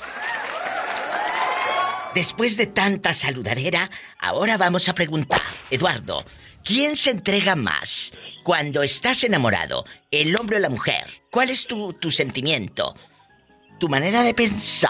Después de tanta saludadera, ahora vamos a preguntar, Eduardo, ¿quién se entrega más cuando estás enamorado, el hombre o la mujer? ¿Cuál es tu, tu sentimiento? ¿Tu manera de pensar?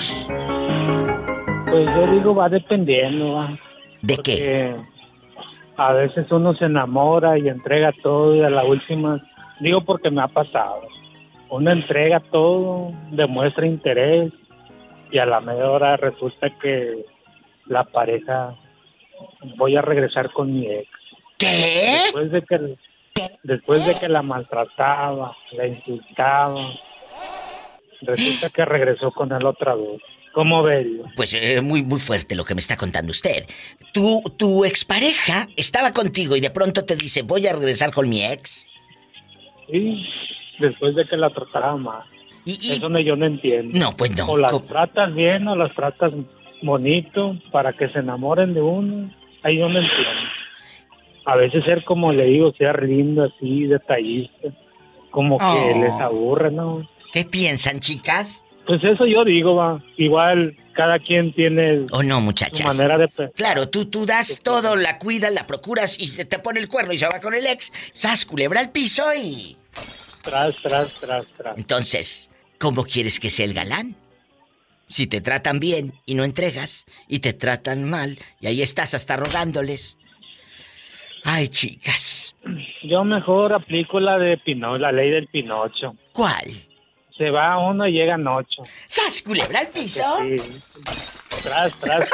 Pues yo digo, va dependiendo, ¿va? ¿De Porque qué? a veces uno se enamora y entrega todo y a la última, digo porque me ha pasado, uno entrega todo, demuestra interés y a la media hora resulta que la pareja, voy a regresar con mi ex. ¿Qué? Después de que, después de que la maltrataba, la insultaba, resulta que regresó con él otra vez. ¿Cómo ves? Pues eh, muy, muy fuerte lo que me está contando usted. Tu, tu expareja estaba contigo y de pronto te dice, voy a regresar con mi ex. Sí, después de que la tratara mal. ¿Y, y... Eso no, yo no entiendo. No, pues no. O las ¿Cómo? tratas bien o las tratas bonito para que se enamoren de uno. Ahí yo no entiendo. A veces ser, como le digo, ser lindo así, detallista. Como que Oh. les aburre, ¿no? ¿Qué piensan, chicas? Pues eso yo digo, va. Igual cada quien tiene ¿O no, muchachas? su manera de pensar. Claro, tú, tú das todo, la cuidas, la procuras y se te pone el cuerno y se va con el ex. ¡Sas, culebra al piso y...! Tras, tras, tras, tras. Entonces, ¿cómo quieres que sea el galán? Si te tratan bien y no entregas, y te tratan mal, y ahí estás hasta rogándoles. Ay, chicas. Yo mejor aplico la de Pino, la ley del Pinocho. ¿Cuál? Se va uno y llegan ocho. ¡Sas, culebra al piso! Sí. Tras, tras, tras.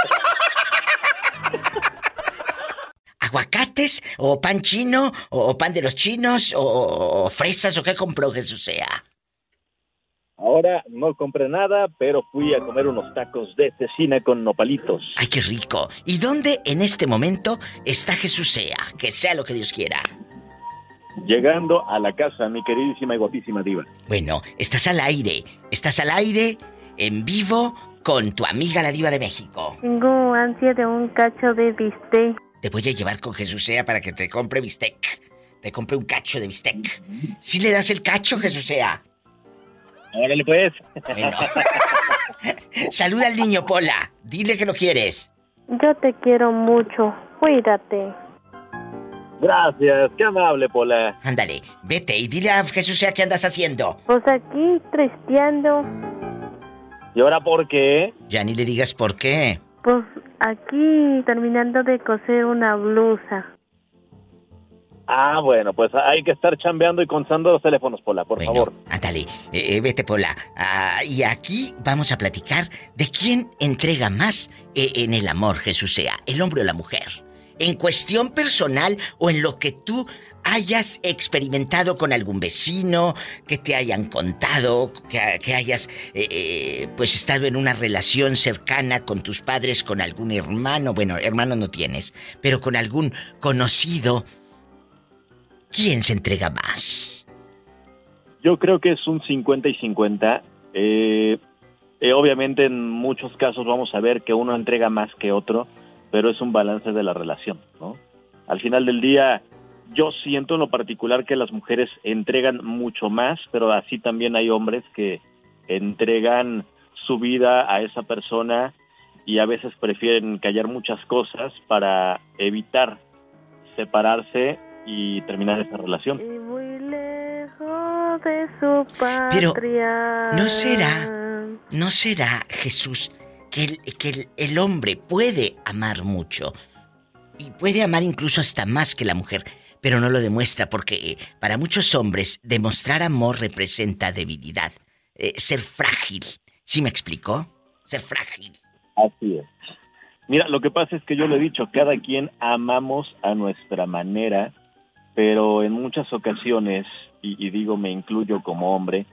¿Aguacates? ¿O pan chino? ¿O pan de los chinos? ¿O, o fresas? ¿O qué compró Jesús sea? Ahora no compré nada, pero fui a comer unos tacos de cecina con nopalitos. ¡Ay, qué rico! ¿Y dónde en este momento está Jesús sea? Que sea lo que Dios quiera. Llegando a la casa, mi queridísima y guapísima diva. Bueno, estás al aire. Estás al aire, en vivo, con tu amiga la Diva de México. Tengo ansia de un cacho de bistec. Te voy a llevar con Jesús sea para que te compre bistec. Te compre un cacho de bistec. ¿Sí le das el cacho, Jesús sea? Órale, pues. Bueno. Saluda al niño, Pola. Dile que lo quieres. Yo te quiero mucho. Cuídate. Gracias, qué amable, Pola. Ándale, vete y dile a Jesús sea qué andas haciendo. Pues aquí, tristeando. ¿Y ahora por qué? Ya ni le digas por qué. Pues aquí, terminando de coser una blusa. Ah, bueno, pues hay que estar chambeando y contando los teléfonos, Pola, por bueno, favor. Ándale, eh, eh, vete, Pola. Ah, y aquí vamos a platicar de quién entrega más eh, en el amor, Jesús sea, el hombre o la mujer. En cuestión personal o en lo que tú hayas experimentado con algún vecino, que te hayan contado, que, que hayas eh, eh, pues estado en una relación cercana con tus padres, con algún hermano, bueno, hermano no tienes, pero con algún conocido. ¿Quién se entrega más? Yo creo que es un cincuenta y cincuenta. Eh, eh, obviamente en muchos casos vamos a ver que uno entrega más que otro, pero es un balance de la relación, ¿no? Al final del día, yo siento en lo particular que las mujeres entregan mucho más, pero así también hay hombres que entregan su vida a esa persona y a veces prefieren callar muchas cosas para evitar separarse y terminar esa relación. Y muy lejos de su patria. Pero, ¿no será, no será, Jesús, que el, que el, el hombre puede amar mucho? Y puede amar incluso hasta más que la mujer, pero no lo demuestra porque para muchos hombres demostrar amor representa debilidad, eh, ser frágil. ¿Sí me explicó? Ser frágil. Así es. Mira, lo que pasa es que yo le he dicho, cada quien amamos a nuestra manera, pero en muchas ocasiones, y, y digo me incluyo como hombre,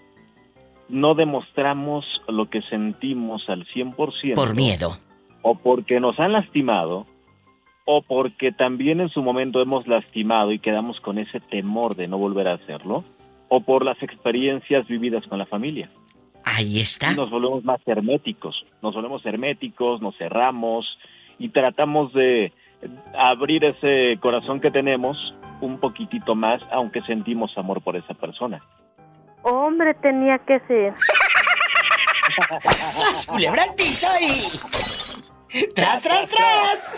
no demostramos lo que sentimos al cien por ciento. Por miedo. O porque nos han lastimado, o porque también en su momento hemos lastimado y quedamos con ese temor de no volver a hacerlo, o por las experiencias vividas con la familia. Ahí está. Y nos volvemos más herméticos, nos volvemos herméticos, nos cerramos y tratamos de abrir ese corazón que tenemos un poquitito más, aunque sentimos amor por esa persona. Hombre, tenía que ser. ¡Sas, culebra al piso y... ¡Tras, tras, tras!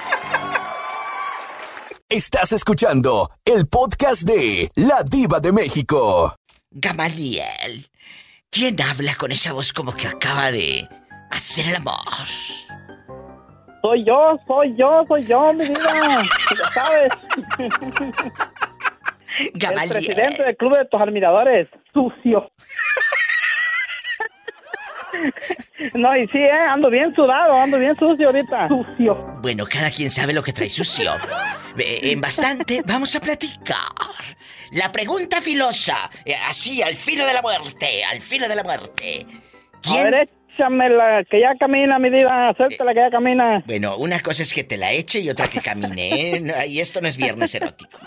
Estás escuchando el podcast de La Diva de México. Gamaliel, ¿quién habla con esa voz como que acaba de hacer el amor? Soy yo, soy yo, soy yo, mi vida. Ya sabes. Gamaliel. El presidente del club de tus admiradores. Sucio. No, y sí, eh, ando bien sudado, ando bien sucio ahorita. Sucio. Bueno, cada quien sabe lo que trae sucio. Eh, en bastante, vamos a platicar. La pregunta filosa, eh, así, al filo de la muerte, al filo de la muerte. ¿Quién, A ver, échamela, que ya camina, mi diva, suéltala que ya camina. Bueno, una cosa es que te la eche y otra que camine, ¿eh? No, y esto no es viernes erótico.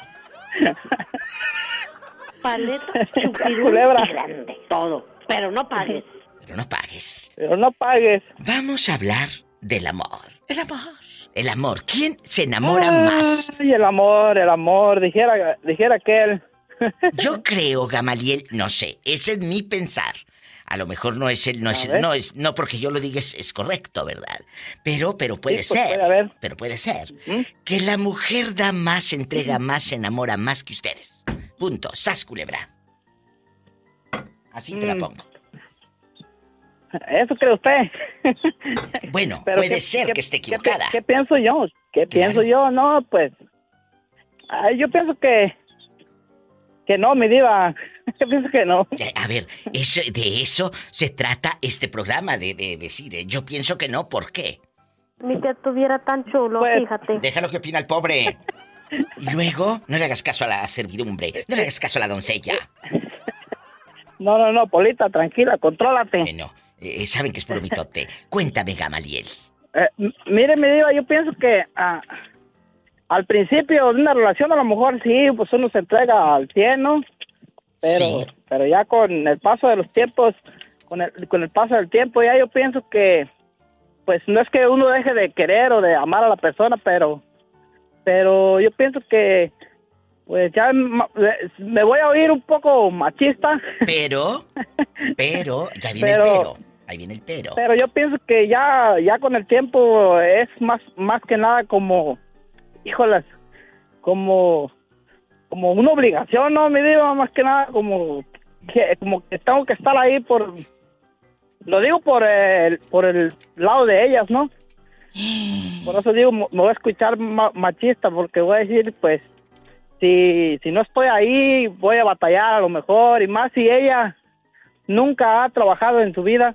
Paleta, chupirul Culebra. y grande, todo. Pero no pagues. Pero no pagues. Pero no pagues. Vamos a hablar del amor. El amor. El amor. ¿Quién se enamora más? Ay, el amor, el amor, dijera, dijera aquel. Yo creo, Gamaliel, no sé, ese es mi pensar. A lo mejor no es el, no es, A ver. no es, no porque yo lo diga es, es correcto, ¿verdad? Pero, pero puede Sí, pues, ser. puede haber. Pero puede ser. Que la mujer da más, se entrega más, se enamora más que ustedes. Punto. Sas, culebra. Así te la Mm. pongo. ¿Eso cree usted? Bueno, Pero puede ¿qué- ser qué- que esté qué pi- equivocada. ¿Qué, pienso yo? ¿Qué pienso yo? No, pues... ay, yo pienso que... Que no, mi diva. Yo pienso que no. Eh, A ver, eso, de eso se trata este programa, de, de decir, eh, yo pienso que no, ¿por qué? Ni que estuviera tan chulo, Pues, fíjate. Déjalo que opina el pobre. Y luego, no le hagas caso a la servidumbre, no le hagas caso a la doncella. No, no, no, Polita, tranquila, contrólate. Bueno, eh, saben que es por mitote. Cuéntame, Gamaliel. Eh, m- mire, mi diva, yo pienso que ah, al principio de una relación a lo mejor sí, pues uno se entrega al cien, ¿no? Pero, Sí. pero ya con el paso de los tiempos, con el, con el paso del tiempo, ya yo pienso que, pues no es que uno deje de querer o de amar a la persona, pero, pero yo pienso que, pues ya ma- me voy a oír un poco machista. Pero, pero, ya viene Pero- el pero. Ahí viene el pero. Pero yo pienso que ya, ya con el tiempo es más, más que nada como, híjolas, como, como una obligación, ¿no? Me digo, más que nada como que, como que tengo que estar ahí por, lo digo por el, por el lado de ellas, ¿no? Por eso digo, me voy a escuchar ma- machista, porque voy a decir, pues, si, si no estoy ahí, voy a batallar a lo mejor, y más si ella nunca ha trabajado en su vida.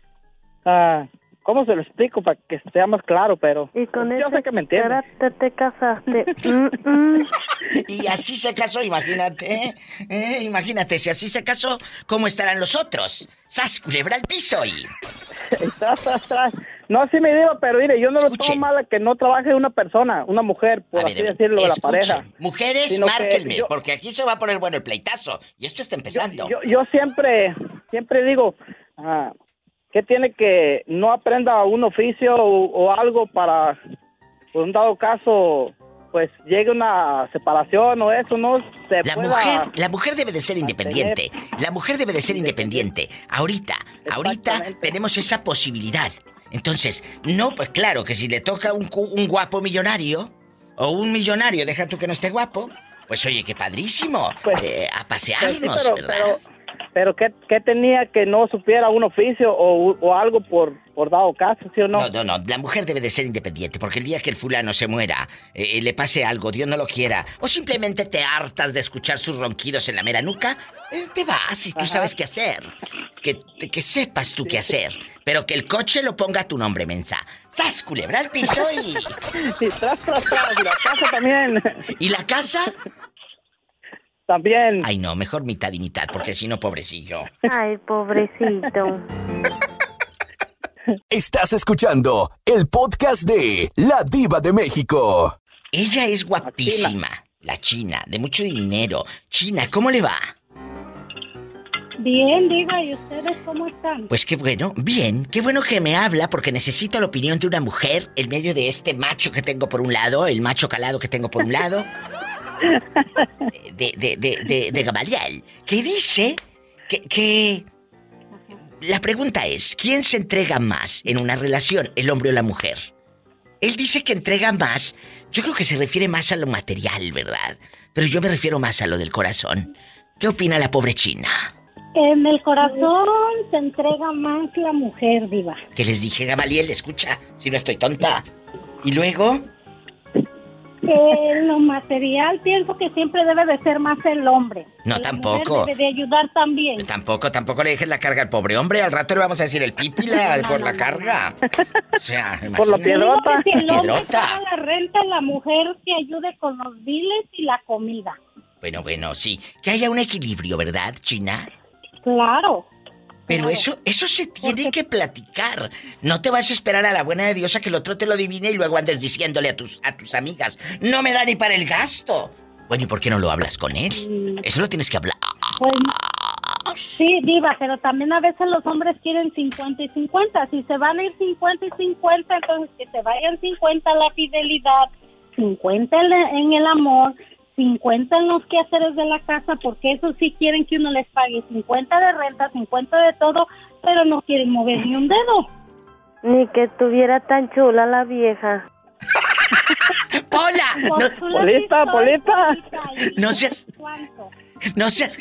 Ah, ¿cómo se lo explico para que sea más claro? Pero Y con yo ese sé que me entiende. carácter te casaste. Mm, mm. Y así se casó, imagínate. ¿eh? Imagínate, si así se casó, ¿cómo estarán los otros? ¡Sas, culebra al piso! Y... Tras, tras, tras. No, sí me digo, pero mire, yo no lo Escuchen. tomo mal que no trabaje una persona, una mujer, por A así ver, decirlo, de la escuchen. pareja. Mujeres, Sino que márquenme, yo- porque aquí se va a poner bueno el pleitazo. Y esto está empezando. Yo, yo siempre, siempre digo, ah, que tiene que no aprenda un oficio o, o algo para, por un dado caso, pues llegue una separación o eso, no se La pueda... mujer, la mujer debe de ser independiente. La mujer debe de ser independiente. Ahorita, ahorita tenemos esa posibilidad. Entonces, no, pues claro que si le toca un, cu- un guapo millonario o un millonario, deja tú que no esté guapo, pues oye, qué padrísimo. Eh, a Pues sí, pasearnos, pero, ¿verdad? pero, pero ¿qué, qué tenía que no supiera un oficio o, o algo por, por dado caso, sí o no? No, no, no, la mujer debe de ser independiente, porque el día que el fulano se muera, eh, le pase algo, Dios no lo quiera, o simplemente te hartas de escuchar sus ronquidos en la mera nuca, eh, te vas y tú Ajá. sabes qué hacer. Que, que sepas tú qué hacer, pero que el coche lo ponga a tu nombre, mensa. ¡Sas, culebra al piso y... Sí, tras, tras, tras, y la casa también. ¿Y la casa? También. Ay, no, mejor mitad y mitad, porque si no, pobrecillo. Ay, pobrecito. Estás escuchando el podcast de La Diva de México. Ella es guapísima, la China, de mucho dinero. China, ¿cómo le va? Bien, Diva, ¿y ustedes cómo están? Pues qué bueno, bien, qué bueno que me habla porque necesito la opinión de una mujer en medio de este macho que tengo por un lado, el macho calado que tengo por un lado, de, de, de, de, de Gamaliel, que dice que, que... La pregunta es, ¿quién se entrega más en una relación, el hombre o la mujer? Él dice que entrega más, yo creo que se refiere más a lo material, ¿verdad? Pero yo me refiero más a lo del corazón. ¿Qué opina la pobre China? En el corazón se entrega más la mujer, Diva. Que les dije, Gamaliel, escucha, si no estoy tonta. Y luego, En lo material pienso que siempre debe de ser más el hombre. no, La tampoco. mujer debe de ayudar también. Tampoco, tampoco le dejes la carga al pobre hombre. Al rato le vamos a decir el pipi la- por la carga. O sea, Por la imagínate. piedrota. Si el hombre Piedrota. paga la renta, la mujer que ayude con los biles y la comida. Bueno, bueno, sí. Que haya un equilibrio, ¿verdad, China? Claro. Pero eso, eso se tiene que platicar. No te vas a esperar a la buena de Dios a que el otro te lo adivine y luego andes diciéndole a tus, a tus amigas, no me da ni para el gasto. Bueno, ¿y por qué no lo hablas con él? Sí. Eso lo tienes que hablar. Pues, sí, diva, pero también a veces los hombres quieren cincuenta y cincuenta. Si se van a ir cincuenta y cincuenta, entonces que se vayan cincuenta la fidelidad, cincuenta en en el amor, cincuenta en los quehaceres de la casa, porque eso sí quieren que uno les pague cincuenta de renta, cincuenta de todo, pero no quieren mover ni un dedo. Ni que estuviera tan chula la vieja. ¡Pola! Pues No, tú la Polita, has visto, Polita. y- No seas- ¿Cuánto? no seas...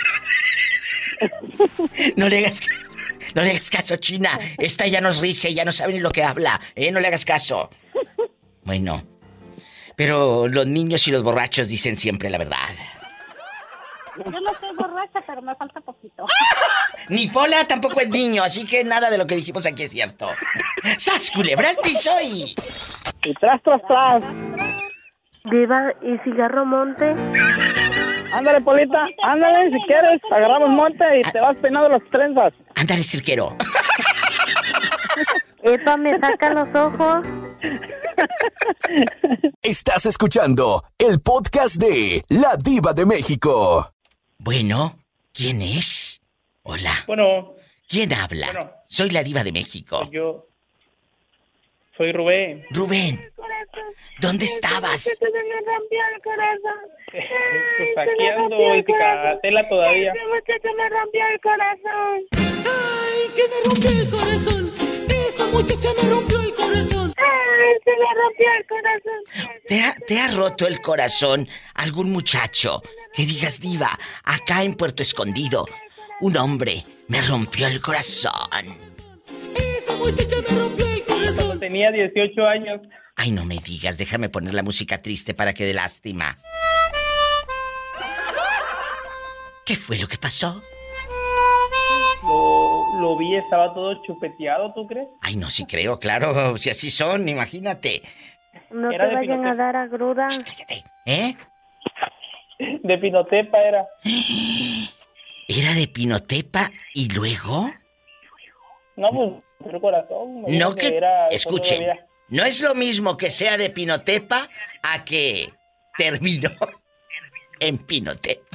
No le hagas caso. No le hagas caso, China. Esta ya nos rige, ya no sabe ni lo que habla. ¿Eh? No le hagas caso. Bueno. Pero los niños y los borrachos dicen siempre la verdad. Yo no soy borracha, pero me falta poquito. Ni Pola tampoco es niño, así que nada de lo que dijimos aquí es cierto. ¡Sas, culebra al piso y... Y tras, tras, tras. Diva, ¿y cigarro monte? Ándale, Polita, ándale, si quieres, agarramos monte y te vas peinando las trenzas. Ándale, cirquero. Epa, me saca los ojos. Estás escuchando el podcast de La Diva de México. Bueno, ¿quién es? Hola. Bueno. ¿Quién habla? Bueno. Soy la Diva de México. Yo soy Rubén. Rubén, ¿dónde estabas? Se me rompió el corazón. Pues aquí ando en Cicatela todavía. Ese muchacho me rompió el corazón. Ay, que me rompió el corazón. Esa muchacha me rompió el corazón. Ay, se me rompió el corazón. ¿Te ha, ¿Te ha roto el corazón algún muchacho? Que digas, Diva, acá en Puerto Escondido, un hombre me rompió el corazón. Esa muchacha me rompió el corazón. Cuando tenía dieciocho años. Ay, no me digas, déjame poner la música triste para que dé lástima. ¿Qué fue lo que pasó? Lo, lo vi, estaba todo chupeteado, ¿tú crees? Ay, no, sí creo, claro, si así son, imagínate. No Era te de vayan a Pinotepa. dar agruda. ¿Eh? De Pinotepa era. ¿Era de Pinotepa y luego? No, pues, el corazón. me No dijo que... era el Escuchen, fondo de vida. no es lo mismo que sea de Pinotepa a que terminó en Pinotepa.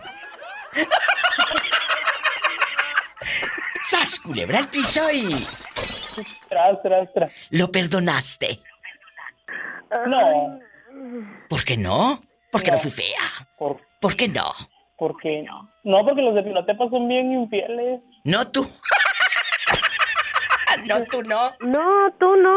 ¡Sas, culebra al piso y... Tras, tras, tras. ¿Lo perdonaste? No. ¿Por qué no? Porque no, No. fui fea. ¿Por, ¿Por qué no? porque no? No, porque los de Pinotepa son bien infieles. No tú. No, tú no. No, tú no.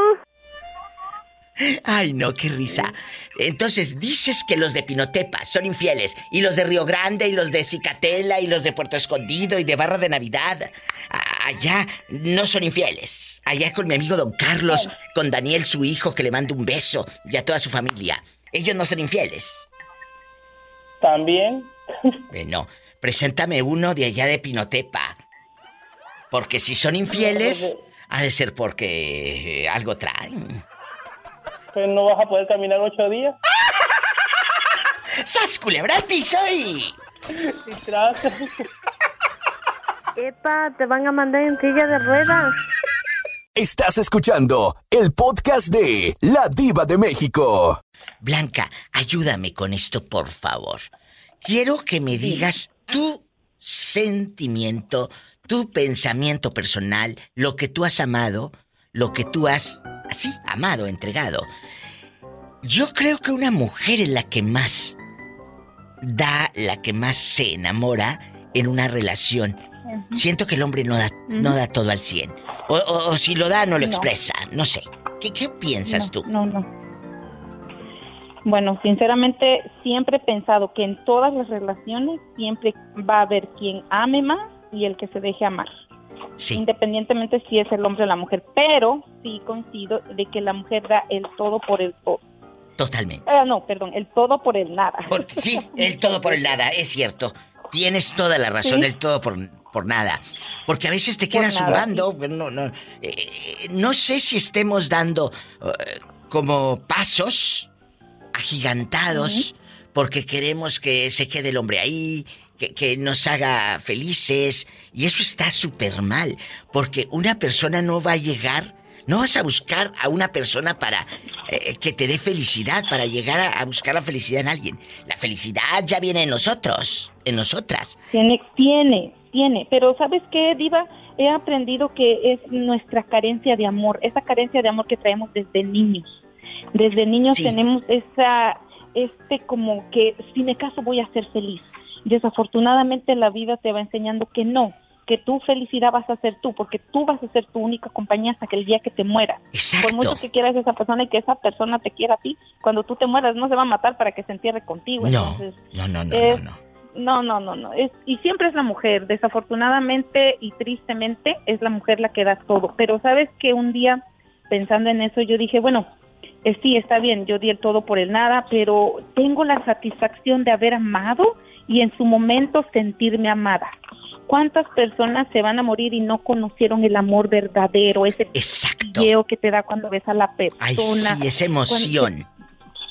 Ay, no, qué risa. Entonces, dices que los de Pinotepa son infieles, y los de Río Grande, y los de Cicatela, y los de Puerto Escondido, y de Barra de Navidad, a- allá no son infieles. Allá con mi amigo Don Carlos, con Daniel, su hijo, que le mando un beso, y a toda su familia. Ellos no son infieles. También. Bueno, preséntame uno de allá de Pinotepa. Porque si son infieles, ha de ser porque eh, algo traen. Pues no vas a poder caminar ocho días. ¡Sas, culebra al piso y... Y tras. Epa, te van a mandar en silla de ruedas. Estás escuchando el podcast de La Diva de México. Blanca, ayúdame con esto, por favor. Quiero que me digas tu sentimiento, tu pensamiento personal, lo que tú has amado, lo que tú has, así, amado, entregado. Yo creo que una mujer es la que más da, la que más se enamora en una relación. Ujú. Siento que el hombre no da, no da todo al cien. O, o- o si lo da, no lo No. expresa. No sé. ¿Qué, qué piensas No, tú? No, no. Bueno, sinceramente siempre he pensado que en todas las relaciones siempre va a haber quien ame más y el que se deje amar. Sí. Independientemente si es el hombre o la mujer, pero sí coincido de que la mujer da el todo por el todo. Totalmente. Eh, no, perdón, el todo por el nada. Por- sí, el todo por el nada, es cierto. Tienes toda la razón, Sí. el todo por, por nada. Porque a veces te Por quedas nada, zumbando. No, no, eh, no sé si estemos dando eh, como pasos agigantados porque queremos que se quede el hombre ahí, que, que nos haga felices. Y eso está súper mal, porque una persona no va a llegar, no vas a buscar a una persona para eh, que te dé felicidad, para llegar a, a buscar la felicidad en alguien. La felicidad ya viene en nosotros, en nosotras. Tiene, tiene, tiene. Pero ¿sabes qué, Diva? He aprendido que es nuestra carencia de amor, esa carencia de amor que traemos desde niños. Desde niños sí. tenemos esa, este como que si me caso voy a ser feliz. Desafortunadamente la vida te va enseñando que no, que tu felicidad vas a ser tú, porque tú vas a ser tu única compañía hasta que el día que te mueras. Exacto. Por mucho que quieras a esa persona y que esa persona te quiera a ti, cuando tú te mueras no se va a matar para que se entierre contigo. No, Entonces, no, no, no, es, no, no. No, no, no, no. Es, y siempre es la mujer, desafortunadamente y tristemente es la mujer la que da todo. Pero sabes que un día, pensando en eso, yo dije, bueno, eh, sí, está bien, yo di el todo por el nada, pero tengo la satisfacción de haber amado y en su momento sentirme amada. ¿Cuántas personas se van a morir y no conocieron el amor verdadero? Ese cosquilleo que te da cuando ves a la persona. Ay, sí, esa emoción. Cuando,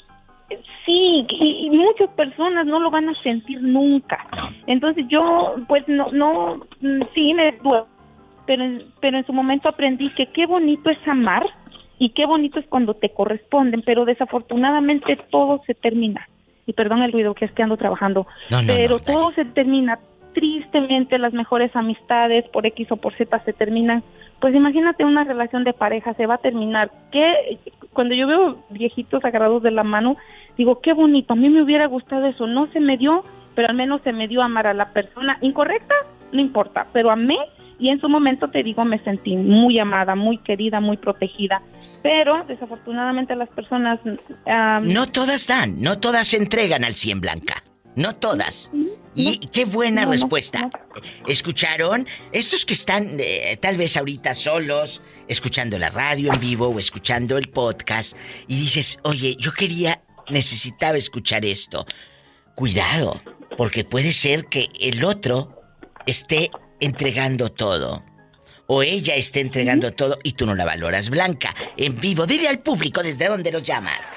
sí, y, y muchas personas no lo van a sentir nunca. No. Entonces yo, pues no, no, sí me duele, pero, pero en su momento aprendí que qué bonito es amar y qué bonito es cuando te corresponden, pero desafortunadamente todo se termina. Y perdón el ruido, que es que ando trabajando, no, no, pero no, todo se termina. Tristemente las mejores amistades por X o por Z se terminan. Pues imagínate una relación de pareja, se va a terminar. ¿Qué? Cuando yo veo viejitos agarrados de la mano, digo, qué bonito, a mí me hubiera gustado eso, no se me dio, pero al menos se me dio amar a la persona. Incorrecta, no importa, pero amé y en su momento, te digo, me sentí muy amada, muy querida, muy protegida. Pero desafortunadamente las personas... Um... No todas dan, no todas se entregan al cien, Blanca. No todas. Y qué buena no, respuesta. No, no. ¿Escucharon? Estos que están eh, tal vez ahorita solos, escuchando la radio en vivo o escuchando el podcast, y dices, oye, yo quería, necesitaba escuchar esto. Cuidado, porque puede ser que el otro esté entregando todo. O ella esté entregando todo y tú no la valoras. Blanca, en vivo, dile al público desde dónde nos llamas.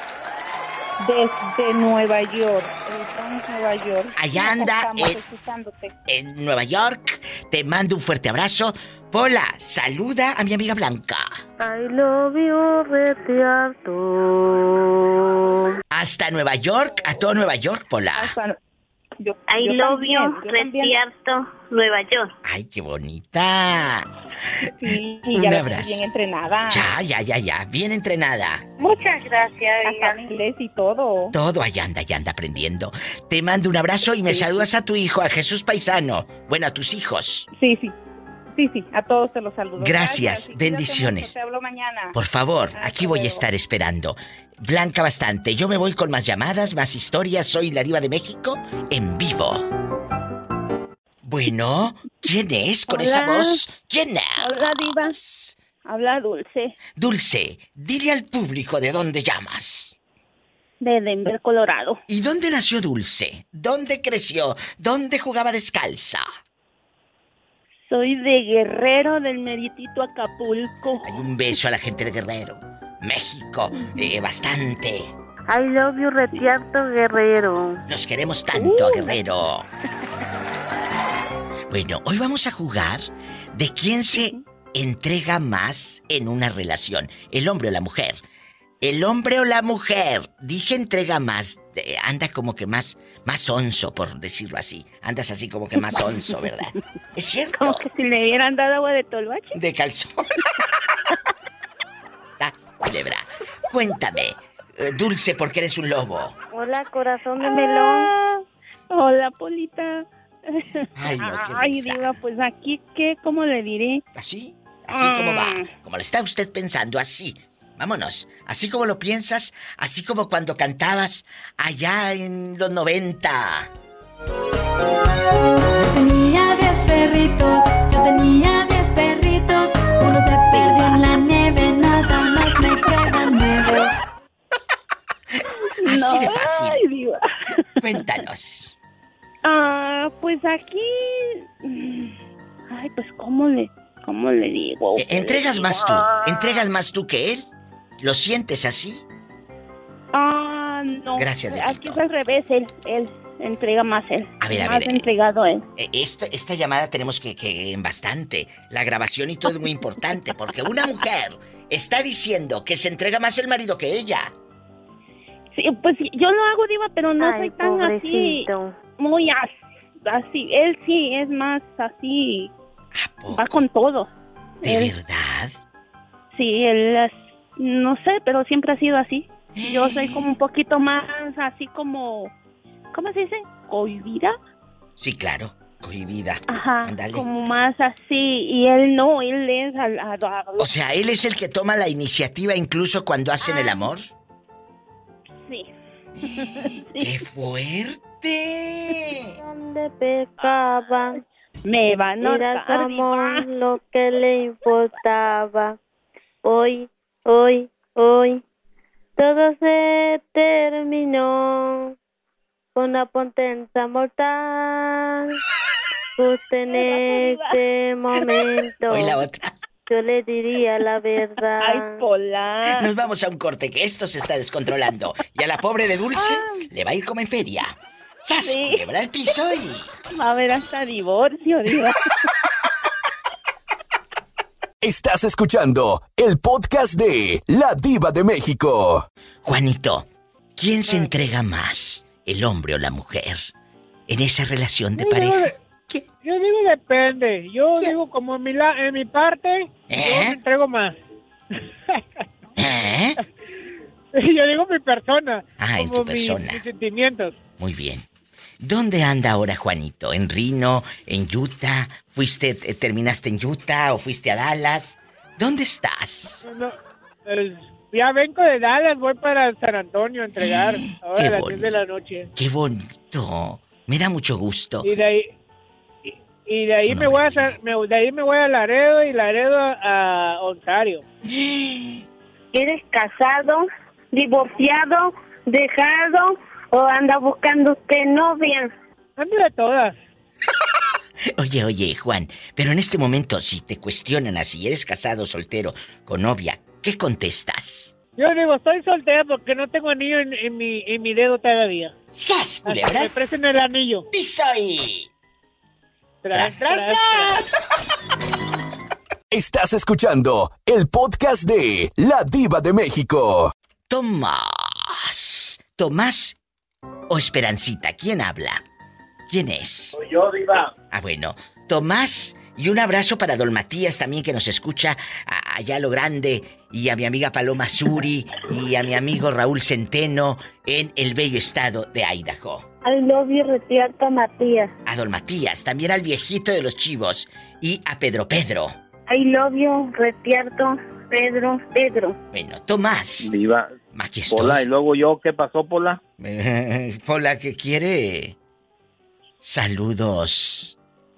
Desde Nueva York, el Nueva York. Allá anda en, en Nueva York. Te mando un fuerte abrazo. Pola, saluda a mi amiga Blanca. I love you, Retiarto. Hasta Nueva York, a todo Nueva York, Pola. Hasta, yo, I yo love también, you, Retiarto, Nueva York. Ay, qué bonita. Sí, y un ya abrazo. Bien entrenada. Ya, ya, ya, ya, bien entrenada. Muchas gracias. Hasta inglés y todo. Todo, allá anda, allá anda aprendiendo. Te mando un abrazo y me sí, saludas sí. a tu hijo, a Jesús Paisano. Bueno, a tus hijos. Sí, sí. Sí, sí, a todos te los saludo. Gracias, Gracias. bendiciones. Mucho, te hablo mañana. Por favor, Hasta aquí voy luego. a estar esperando. Blanca bastante, yo me voy con más llamadas, más historias. Soy la Diva de México en vivo. Bueno, ¿quién es con Hola. esa voz? ¿Quién es? Hola, Diva. Habla Dulce. Dulce, dile al público de dónde llamas. De Denver, Colorado. ¿Y dónde nació Dulce? ¿Dónde creció? ¿Dónde jugaba descalza? Soy de Guerrero, del meritito Acapulco. Hay un beso a la gente de Guerrero. México, eh, bastante. I love you, Retiarto, Guerrero. Nos queremos tanto, uh. a Guerrero. Bueno, hoy vamos a jugar de quién se entrega más en una relación. ¿El hombre o la mujer? ¿El hombre o la mujer? Dije entrega más. Eh, anda como que más, más onzo, por decirlo así. Andas así como que más onzo, ¿verdad? ¿Es cierto? Como que si le hubieran dado agua de tolvache. De calzón. ¡Sas, culebra! Cuéntame, eh, Dulce, porque eres un lobo. Hola, corazón de melón. Hola, Polita. Ay, no, qué Ay, risa. Diva, pues aquí, ¿qué? ¿Cómo le diré? ¿Así? Así Mm. como va. Como lo está usted pensando, así. Vámonos. Así como lo piensas, así como cuando cantabas allá en los noventa. Yo tenía diez perritos, yo tenía diez perritos. Uno se perdió en la nieve, nada más me quedan nueve. Así No, de fácil. Ay, Diva. Cuéntanos. Ah, pues aquí... Ay, pues, ¿cómo le, cómo le digo? Eh, ¿Entregas más tú? ¿Entregas más tú que él? ¿Lo sientes así? Ah, no. Gracias, Aquí Diosito. es al revés, él, él, entrega más él. A ver, a más ver, eh, entregado él. Eh, Esto, esta llamada tenemos que, que en bastante. La grabación y todo es muy importante, porque una mujer está diciendo que se entrega más el marido que ella. Sí, pues yo lo hago, Diva, pero no Ay, soy tan pobrecito. así, muy as- así. Él sí es más así, va con todo. ¿De Él- verdad? Sí, él es, no sé, pero siempre ha sido así. Yo soy como un poquito más así como, ¿cómo se dice? ¿Cohibida? Sí, claro, cohibida. Ajá, Ándale. como más así. Y él no, él es al... al- al- O sea, él es el que toma la iniciativa incluso cuando hacen el amor. Sí. ¡Qué fuerte! Donde pecaba, me va a era su notar, amor lo que le importaba. Hoy, hoy, hoy, todo se terminó con la potencia mortal. Justo en este momento, Hoy la otra. yo le diría la verdad. Ay, Pola. Nos vamos a un corte, que esto se está descontrolando. Y a la pobre de Dulce le va a ir como en feria. ¡Sas! Sí. Culebra el piso y... Va a haber hasta divorcio, Diva. Estás escuchando el podcast de La Diva de México. Juanito, ¿quién se entrega más, el hombre o la mujer, en esa relación de Yo pareja? digo, yo digo depende. Yo digo como en mi, la, en mi parte, yo me entrego más. ¿Eh? Yo digo mi persona. Ah, en como tu mis- persona. mis sentimientos. Muy bien. ¿Dónde anda ahora Juanito? ¿En Reno? ¿En Utah? ¿Fuiste, eh, terminaste en Utah o fuiste a Dallas? ¿Dónde estás? No, pues, ya vengo de Dallas, voy para San Antonio a entregar ahora Qué a las bonito. diez de la noche. ¡Qué bonito! Me da mucho gusto. Y de ahí, y, y de ahí me voy a San- me, de ahí me voy a Laredo y Laredo a, a Ontario. ¿Eres casado, divorciado, dejado o anda buscando usted novia? Ando de todas. Oye, oye, Juan, pero en este momento, si te cuestionan así, eres casado, soltero, con novia, ¿qué contestas? Yo digo, estoy soltera porque no tengo anillo en, en mi, en mi dedo todavía. ¡Sas, Hasta culebra! que me presten el anillo. ¡Piso ahí! Tras, tras, Estás escuchando el podcast de La Diva de México. Tomás. ¿Tomás o Esperancita? ¿Quién habla? ¿Quién es? Soy yo, Diva. Ah, bueno. Tomás, y un abrazo para Don Matías también, que nos escucha a- allá a lo grande, y a mi amiga Paloma Suri, y a mi amigo Raúl Centeno en el bello estado de Idaho. I love you, retierta Matías. A Don Matías, también al viejito de los chivos, y a Pedro Pedro. I love you, retierto Pedro, Pedro. Bueno, Tomás. Diva. Aquí estoy. Pola, y luego yo, ¿qué pasó, Pola? Eh, Pola, ¿qué quiere? Saludos,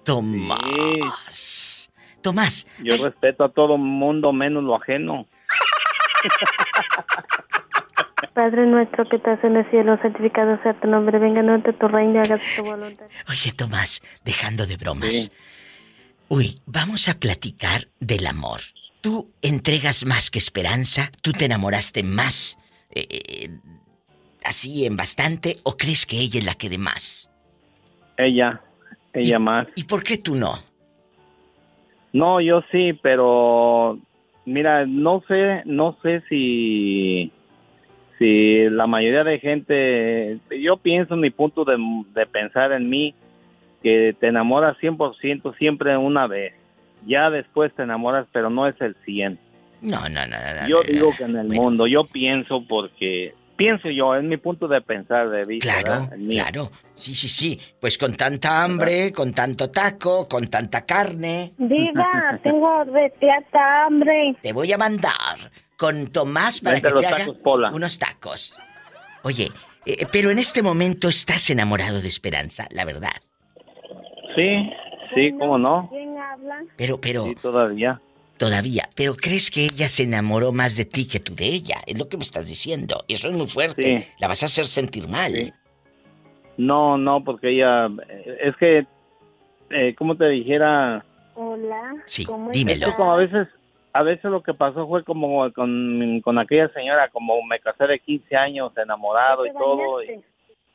Tomás. Tomás. Yo respeto a todo mundo menos lo ajeno. Padre nuestro que estás en el cielo, santificado sea tu nombre, venga a nosotros tu reino y hágase tu voluntad. Oye, Tomás, dejando de bromas. Sí. Uy, vamos a platicar del amor. ¿Tú entregas más que Esperanza? ¿Tú te enamoraste más eh, eh, así en bastante? ¿O crees que ella es la que de más? Ella, ella más. ¿Y por qué tú no? No, yo sí, pero mira, no sé, no sé si si la mayoría de gente, yo pienso en mi punto de, de pensar en mí, que te enamoras cien por ciento siempre una vez. Ya después te enamoras, pero no es el cien. No, no, no, no. Yo no, digo no. que en el mundo, yo pienso porque, pienso yo, es mi punto de pensar, de vista. Claro, ¿verdad? El mío. claro. Sí, sí, sí. Pues con tanta hambre, con tanto taco, con tanta carne. Diva, tengo retierta hambre. Te voy a mandar con Tomás para Vente que los te haga tacos, Pola. unos tacos. Oye, eh, pero en este momento estás enamorado de Esperanza, la verdad. Sí, sí, cómo no. ¿Quién habla? Pero, pero... Sí, todavía. Todavía. Pero ¿crees que ella se enamoró más de ti que tú de ella? Es lo que me estás diciendo. Eso es muy fuerte. Sí. La vas a hacer sentir mal. Sí. No, no, porque ella, eh, es que, eh, como te dijera, Hola. Sí, ¿cómo dímelo. es que como a veces, a veces lo que pasó fue como con, con aquella señora, como me casé de quince años, enamorado y todo, y,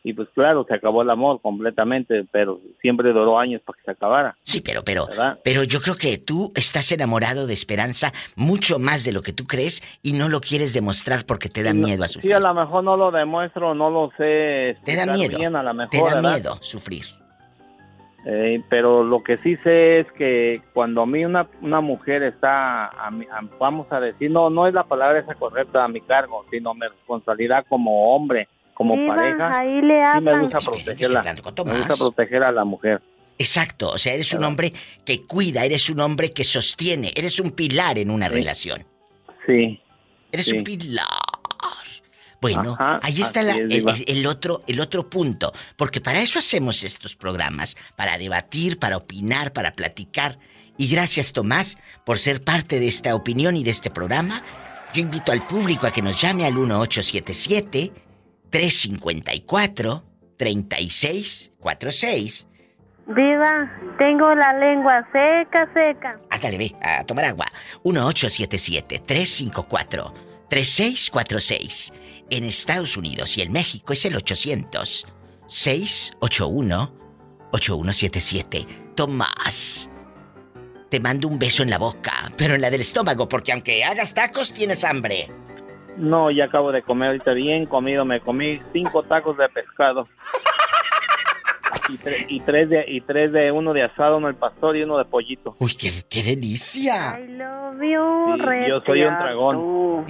y pues claro, se acabó el amor completamente, pero siempre duró años para que se acabara. Sí, pero, pero, ¿verdad? pero yo creo que tú estás enamorado de Esperanza mucho más de lo que tú crees y no lo quieres demostrar porque te da No, miedo a sufrir. Sí, a lo mejor no lo demuestro, no lo sé Te da explicar miedo, bien, a lo mejor, te da ¿verdad? miedo sufrir. Eh, pero lo que sí sé es que cuando a mí una, una mujer está, a mí- a- vamos a decir, no no es la palabra esa correcta a mi cargo, sino mi responsabilidad como hombre, como Diva, pareja, ahí le sí me hablan. gusta protegerla, me gusta proteger a la mujer. Exacto, o sea, eres un hombre que cuida, eres un hombre que sostiene, eres un pilar en una Sí. relación. Sí. Eres sí. un pilar. Bueno, Ajá, ahí está así la- es, el, Diva. el- el otro, el otro punto, porque para eso hacemos estos programas, para debatir, para opinar, para platicar. Y gracias, Tomás, por ser parte de esta opinión y de este programa. Yo invito al público a que nos llame al uno ocho siete siete, tres cinco cuatro, tres seis cuatro seis. Diva, tengo la lengua seca, seca. Ándale, ve, a tomar agua. uno ocho siete siete, tres cinco cuatro, tres seis cuatro seis. En Estados Unidos y en México es el ochocientos, seis ocho uno, ocho uno siete siete. Tomás, te mando un beso en la boca, pero en la del estómago, porque aunque hagas tacos, tienes hambre. No, ya acabo de comer ahorita bien comido, me comí cinco tacos de pescado. Y, tre- y tres de y tres de uno de asado, uno del pastor y uno de pollito. Uy, qué, qué delicia. I love you, Sí, yo soy un dragón.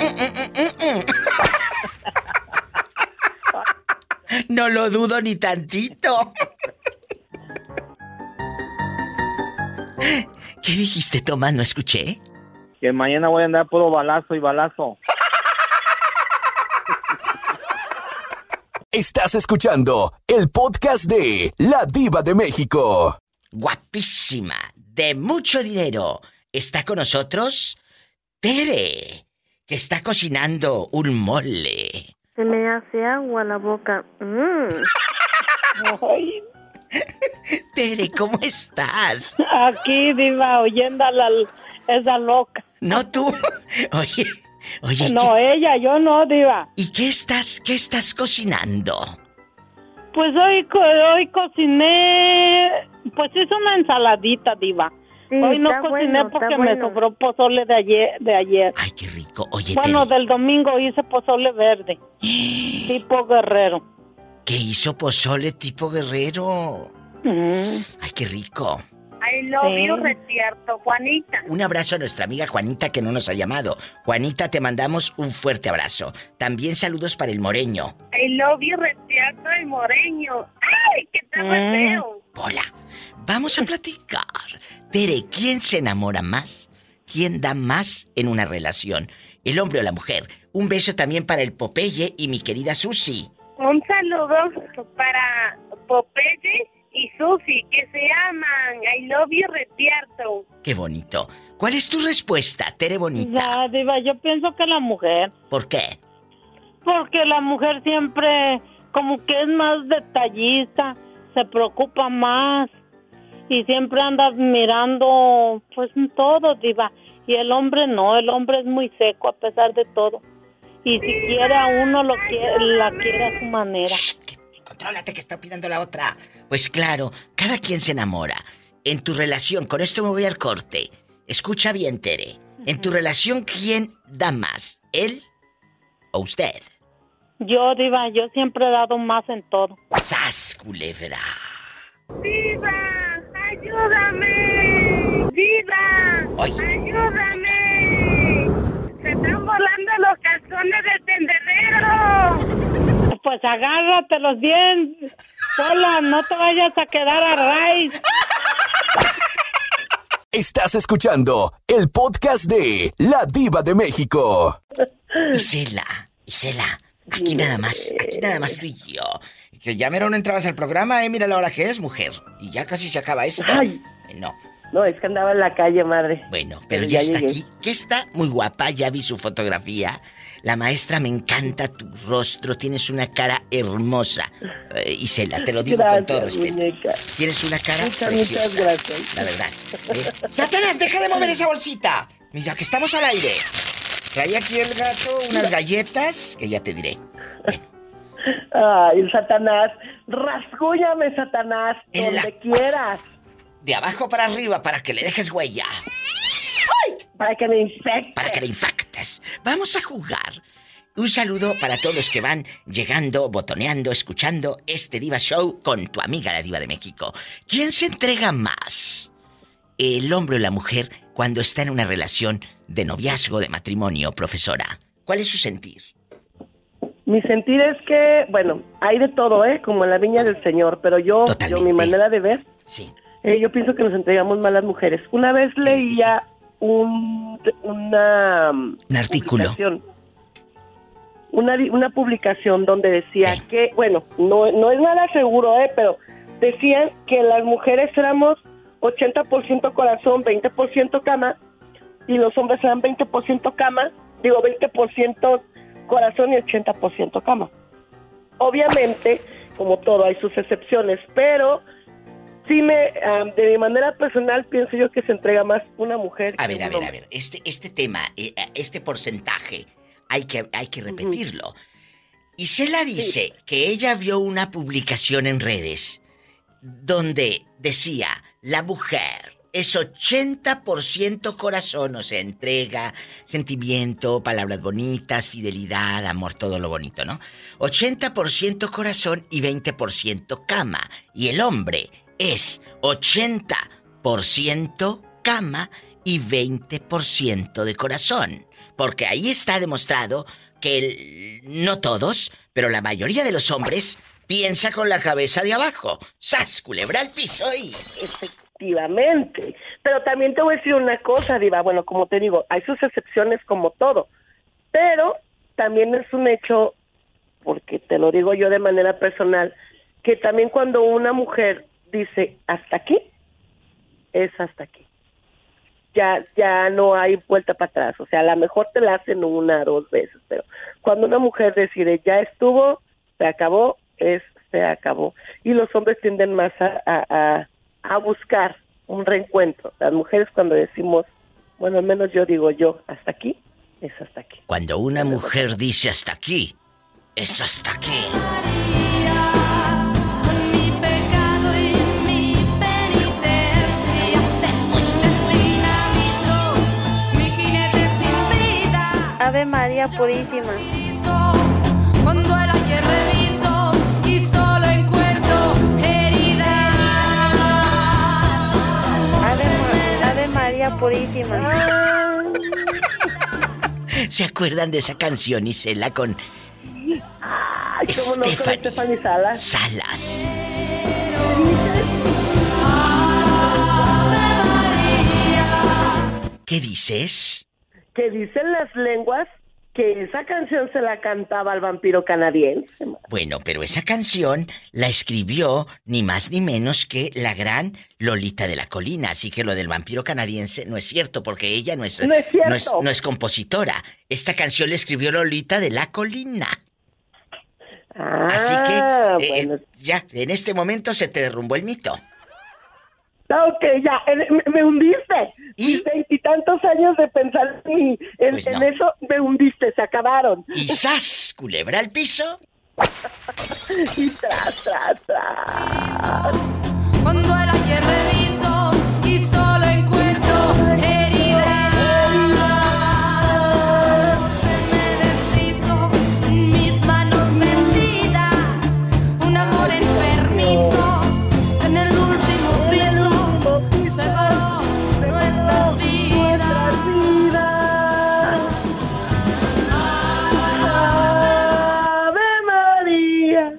No lo dudo ni tantito. ¿Qué dijiste, Tomás? No escuché. Que mañana voy a andar puro balazo y balazo. Estás escuchando el podcast de La Diva de México. Guapísima, de mucho dinero. Está con nosotros Tere, que está cocinando un mole. Se me hace agua la boca. Mm. Ay, Tere, ¿cómo estás? aquí, Diva, oyendo a la, esa loca. No tú. Oye, oye. No, ¿qué- ella, yo no, Diva. ¿Y qué estás, qué estás cocinando? Pues hoy, co- hoy cociné, pues hice una ensaladita, Diva. Sí, hoy no está cociné bueno, porque está me bueno. sobró pozole de ayer. De ayer. Ay, qué rico. Oye, Bueno, Tere, del domingo hice pozole verde, tipo guerrero. ¿qué hizo pozole tipo guerrero? Ay, qué rico. I love Sí. you, Retierto, Juanita. Un abrazo a nuestra amiga Juanita que no nos ha llamado. Juanita, te mandamos un fuerte abrazo. También saludos para el Moreño. I love you, Retierto, el moreño. ¡Ay, qué tal Mm. feo! Hola, vamos a platicar. Tere, ¿quién se enamora más? ¿Quién da más en una relación? ¿El hombre o la mujer? Un beso también para el Popeye y mi querida Susi. Un saludo para Popeye y Susi, que se aman. I love you, Retierto. Qué bonito. ¿Cuál es tu respuesta, Tere bonita? Ya, Diva, yo pienso que la mujer, ¿Por qué? porque la mujer siempre como que es más detallista, se preocupa más y siempre anda mirando pues todo, Diva. Y el hombre no, el hombre es muy seco a pesar de todo. Y si quiere a uno, lo quiere, la quiere a su manera. Contrólate que está opinando la otra. Pues claro, cada quien se enamora. En tu relación, con esto me voy al corte. Escucha bien, Tere. En tu relación, ¿quién da más? ¿Él o usted? Yo, Diva, yo siempre he dado más en todo. ¡Sas, culebra! ¡Viva! ¡Ayúdame! ¡Viva! Ay. ¡Ayúdame! ¡Se están volando los calzones del tendedero! Pues agárratelos bien. Sola, no te vayas a quedar a raíz. Estás escuchando el podcast de La Diva de México. Isela, Isela, aquí nada más, aquí nada más tú y yo. Que ya mero no entrabas al programa, eh, mira la hora que es, mujer. Y ya casi se acaba esto. Ay. Eh, No, No, es que andaba en la calle, madre. bueno, pero Pero ya, ya está llegué. aquí. Que está muy guapa, ya vi su fotografía. La maestra, me encanta tu rostro, tienes una cara hermosa. Eh, Isela, te lo digo con todo Gracias, respeto. muñeca. Tienes una cara Muchas, preciosa. muchas gracias. La verdad. ¿eh? ¡Satanás, deja de mover esa bolsita! Mira, que estamos al aire. Trae aquí el gato unas galletas, que ya te diré. Bueno, Ay, Satanás, rasguñame, Satanás, En donde la- quieras. De abajo para arriba para que le dejes huella. Para que me infectes. Para que le infectes. Vamos a jugar. Un saludo para todos los que van llegando, botoneando, escuchando este Diva Show con tu amiga la Diva de México. ¿Quién se entrega más? ¿El hombre o la mujer cuando está en una relación de noviazgo, de matrimonio, profesora? ¿Cuál es su sentir? Mi sentir es que, bueno, hay de todo, ¿eh? Como en la viña del Señor, pero yo, yo mi manera de ver, sí. eh, yo pienso que nos entregamos más las mujeres. Una vez leía un, una... Un artículo. publicación, Una, di- una publicación donde decía que, bueno, no, no es nada seguro, ¿eh? Pero decían que las mujeres éramos ochenta por ciento corazón, veinte por ciento cama, y los hombres eran veinte por ciento cama, digo veinte por ciento corazón y ochenta por ciento cama. Obviamente, como todo, hay sus excepciones, pero sí me, um, de mi manera personal, pienso yo que se entrega más una mujer. A que ver, un a ver, hombre. a ver. Este, este tema, eh, este porcentaje, hay que, hay que repetirlo. Isela dice que ella vio una publicación en redes donde decía, la mujer es ochenta por ciento corazón, o sea, entrega, sentimiento, palabras bonitas, fidelidad, amor, todo lo bonito, ¿no? ochenta por ciento corazón y veinte por ciento cama. Y el hombre es ochenta por ciento cama y veinte por ciento de corazón. Porque ahí está demostrado que el- no todos, pero la mayoría de los hombres piensa con la cabeza de abajo. ¡Sas, culebra al piso y... Efectivamente. Pero también te voy a decir una cosa, Diva. Bueno, como te digo, hay sus excepciones como todo. Pero también es un hecho, porque te lo digo yo de manera personal, que también cuando una mujer dice hasta aquí, es hasta aquí. Ya, ya no hay vuelta para atrás. O sea, a lo mejor te la hacen una o dos veces, pero cuando una mujer decide ya estuvo, se acabó, es se acabó. Y los hombres tienden más a, a, a, a buscar un reencuentro. Las mujeres cuando decimos, bueno, al menos yo digo yo, hasta aquí, es hasta aquí. Cuando una mujer dice hasta aquí, es hasta aquí. Ave María Purísima. Cuando el ayer reviso y solo encuentro heridas. Ave, Ma- Ave María Purísima. ¿Se acuerdan de esa canción, Isela, con Ay, cómo no, con Stephanie Salas. Salas? ¿Qué dices? Que dicen las lenguas que esa canción se la cantaba al vampiro canadiense. Bueno, pero esa canción la escribió ni más ni menos que la gran Lolita de la Colina, así que lo del vampiro canadiense no es cierto, porque ella no es, No es cierto. no es, no es compositora. Esta canción la escribió Lolita de la Colina. Ah, Así que eh, bueno. eh, ya, en este momento se te derrumbó el mito. Ok, ya, eh, me, me hundiste. Mis veintitantos años de pensar en, en, Pues en no. eso, me hundiste, se acabaron. Y ¡zas! Culebra al piso. Y tras, tras, tras. Cuando el ayer reviso y solo encuentro heridas. Se me deshizo mis manos vencidas. Un amor enfermizo en el último piso. Separó nuestras vidas. Ave María.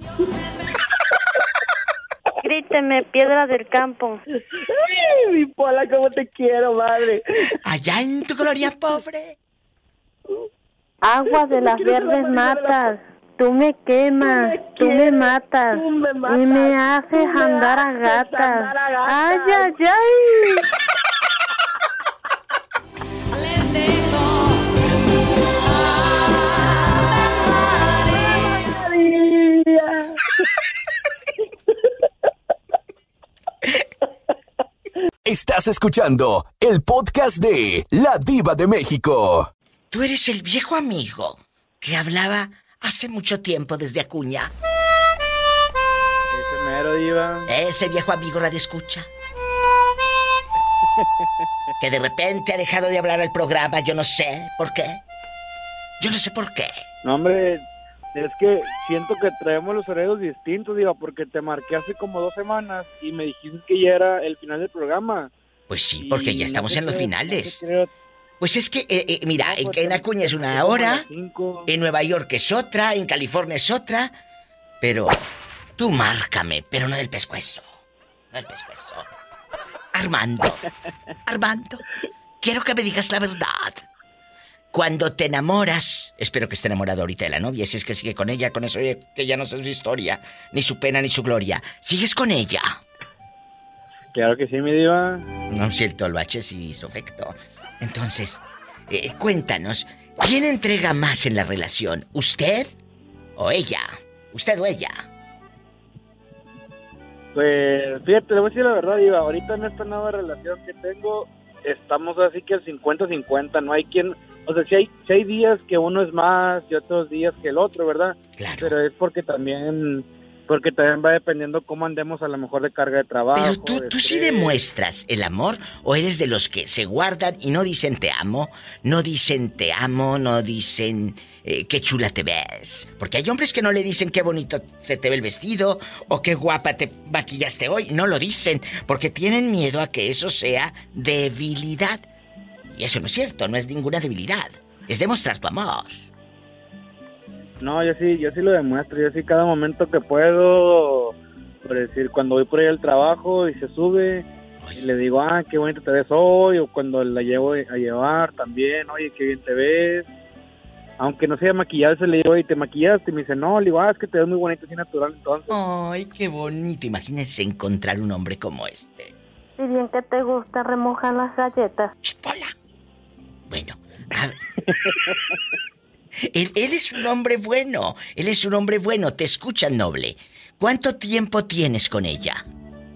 Gríteme, piedra del campo. Ay, mi Pola, cómo te quiero, madre. Allá en tu gloria pobre. Agua de las verdes matas. Tú me quemas, tú me matas, y me haces andar a gatas. Ay, ay, ay. Estás escuchando el podcast de La Diva de México. Tú eres el viejo amigo que hablaba hace mucho tiempo desde Acuña. Ese mero, diva. Ese viejo amigo radio escucha. Que de repente ha dejado de hablar al programa, yo no sé por qué. Yo no sé por qué. No, hombre, es que siento que traemos los horarios distintos, diva, porque te marqué hace como dos semanas y me dijiste que ya era el final del programa. Pues sí, porque Y ya estamos no sé en los qué- finales. no sé qué- Pues es que, eh, eh, mira, No, en, pues, en Acuña es una como hora, las cinco. en Nueva York es otra, en California es otra, pero tú márcame, pero no del pescuezo, no del pescuezo. Armando, Armando, quiero que me digas la verdad. Cuando te enamoras, espero que esté enamorado ahorita de la novia, si es que sigue con ella, con eso oye, que ya no sé su historia, ni su pena ni su gloria. ¿Sigues con ella? Claro que sí, mi diva. No es cierto, el bache sí hizo efecto. Entonces, eh, cuéntanos, ¿quién entrega más en la relación? ¿Usted o ella? ¿Usted o ella? Pues, fíjate, le voy a decir la verdad, diva. Ahorita en esta nueva relación que tengo, estamos así que al cincuenta cincuenta. No hay quien... O sea, si hay, si hay días que uno es más y otros días que el otro, ¿verdad? Claro. Pero es porque también... Porque también va dependiendo cómo andemos a lo mejor de carga de trabajo. Pero tú, de tú sí estrés. demuestras el amor o eres de los que se guardan y no dicen te amo, no dicen te amo, no dicen eh, qué chula te ves. Porque hay hombres que no le dicen qué bonito se te ve el vestido o qué guapa te maquillaste hoy. No lo dicen porque tienen miedo a que eso sea debilidad. Y eso no es cierto, no es ninguna debilidad. Es demostrar tu amor. No, yo sí, yo sí lo demuestro. Yo sí cada momento que puedo, por decir, cuando voy por ahí al trabajo y se sube, y le digo, ah, qué bonito te ves hoy, o cuando la llevo a llevar también, oye, qué bien te ves. Aunque no sea maquillarse, le digo, oye, ¿te maquillaste? Y me dice, no, le digo, ah, es que te ves muy bonito así natural, entonces. Ay, qué bonito. Imagínense encontrar un hombre como este. Y bien que te gusta remojar las galletas. Bueno, a ver. Él, él es un hombre bueno, él es un hombre bueno, te escucha, noble. ¿Cuánto tiempo tienes con ella?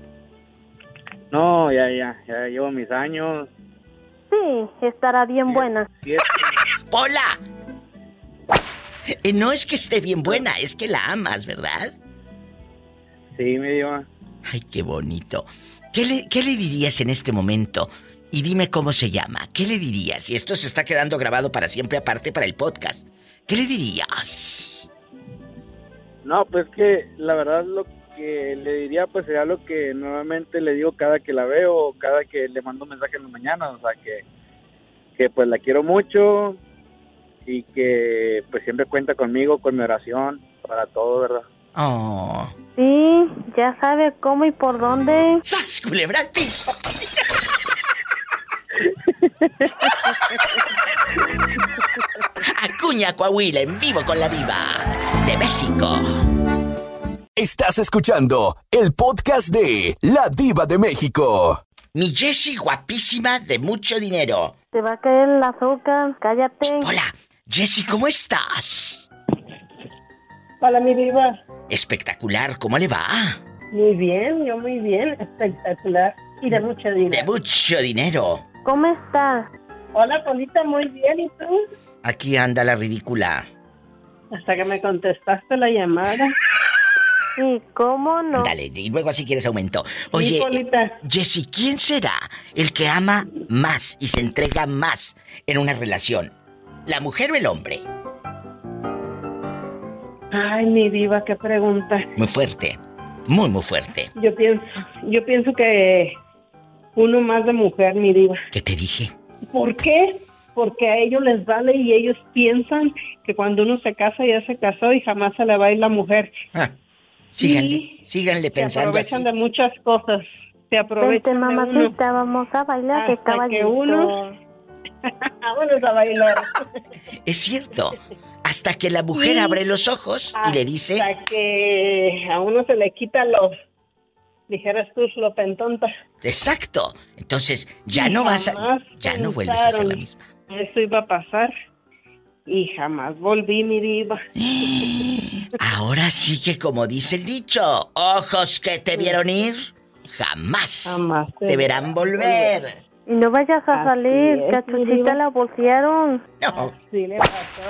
No, ya, ya, ya llevo mis años. Sí, estará bien buena. Siete. ¡Hola! Eh, no es que esté bien buena, es que la amas, ¿verdad? Sí, me dio. Ay, qué bonito. ¿Qué le, qué le dirías en este momento? Y dime cómo se llama. ¿Qué le dirías? Y esto se está quedando grabado para siempre, aparte para el podcast. ¿Qué le dirías? No, pues que la verdad lo que le diría pues sería lo que nuevamente le digo cada que la veo, cada que le mando un mensaje en la mañana, o sea que, que pues la quiero mucho y que pues siempre cuenta conmigo, con mi oración, para todo, ¿verdad? Oh. Sí, ya sabe cómo y por dónde. ¡Sas, culebra al piso! Acuña, Coahuila, en vivo con la diva de México. Estás escuchando el podcast de La Diva de México. Mi Jessie guapísima de mucho dinero. Te va a caer el azúcar, cállate. Hola, Jessie, ¿cómo estás? Hola, mi diva. Espectacular, ¿cómo le va? Muy bien, yo muy bien, espectacular. Y de mucho dinero. De mucho dinero. ¿Cómo estás? Hola, Polita, muy bien, ¿y tú? Aquí anda la ridícula. Hasta que me contestaste la llamada. Sí, ¿cómo no? Dale, y luego si quieres aumento. Oye, Sí, Polita. Jessie, ¿quién será el que ama más y se entrega más en una relación? ¿La mujer o el hombre? Ay, mi diva, qué pregunta. Muy fuerte, muy, muy fuerte. Yo pienso, yo pienso que uno más de mujer, mi diva. ¿Qué te dije? ¿Por qué? Porque a ellos les vale y ellos piensan que cuando uno se casa ya se casó y jamás se le va a ir la mujer. Ah, síganle, Y síganle se pensando aprovechan así. de muchas cosas. Se aprovechan Vente, de uno. mamacita, vamos a bailar de Hasta que caballito. uno... Vámonos a bailar. Es cierto, hasta que la mujer Sí. abre los ojos y le dice... Hasta que a uno se le quita los... Dijeras tú, lo pentonta. Exacto, entonces ya Y no vas a... jamás Ya no vuelves a ser la pensaron misma. Eso iba a pasar. Y jamás volví, mi diva. Ahora sí que como dice el dicho, ojos que te vieron ir, jamás, Jamás te verán volver. Y no vayas a Así salir, es, que a mi Chuchita diva. la bolsearon. No, Sí le pasó.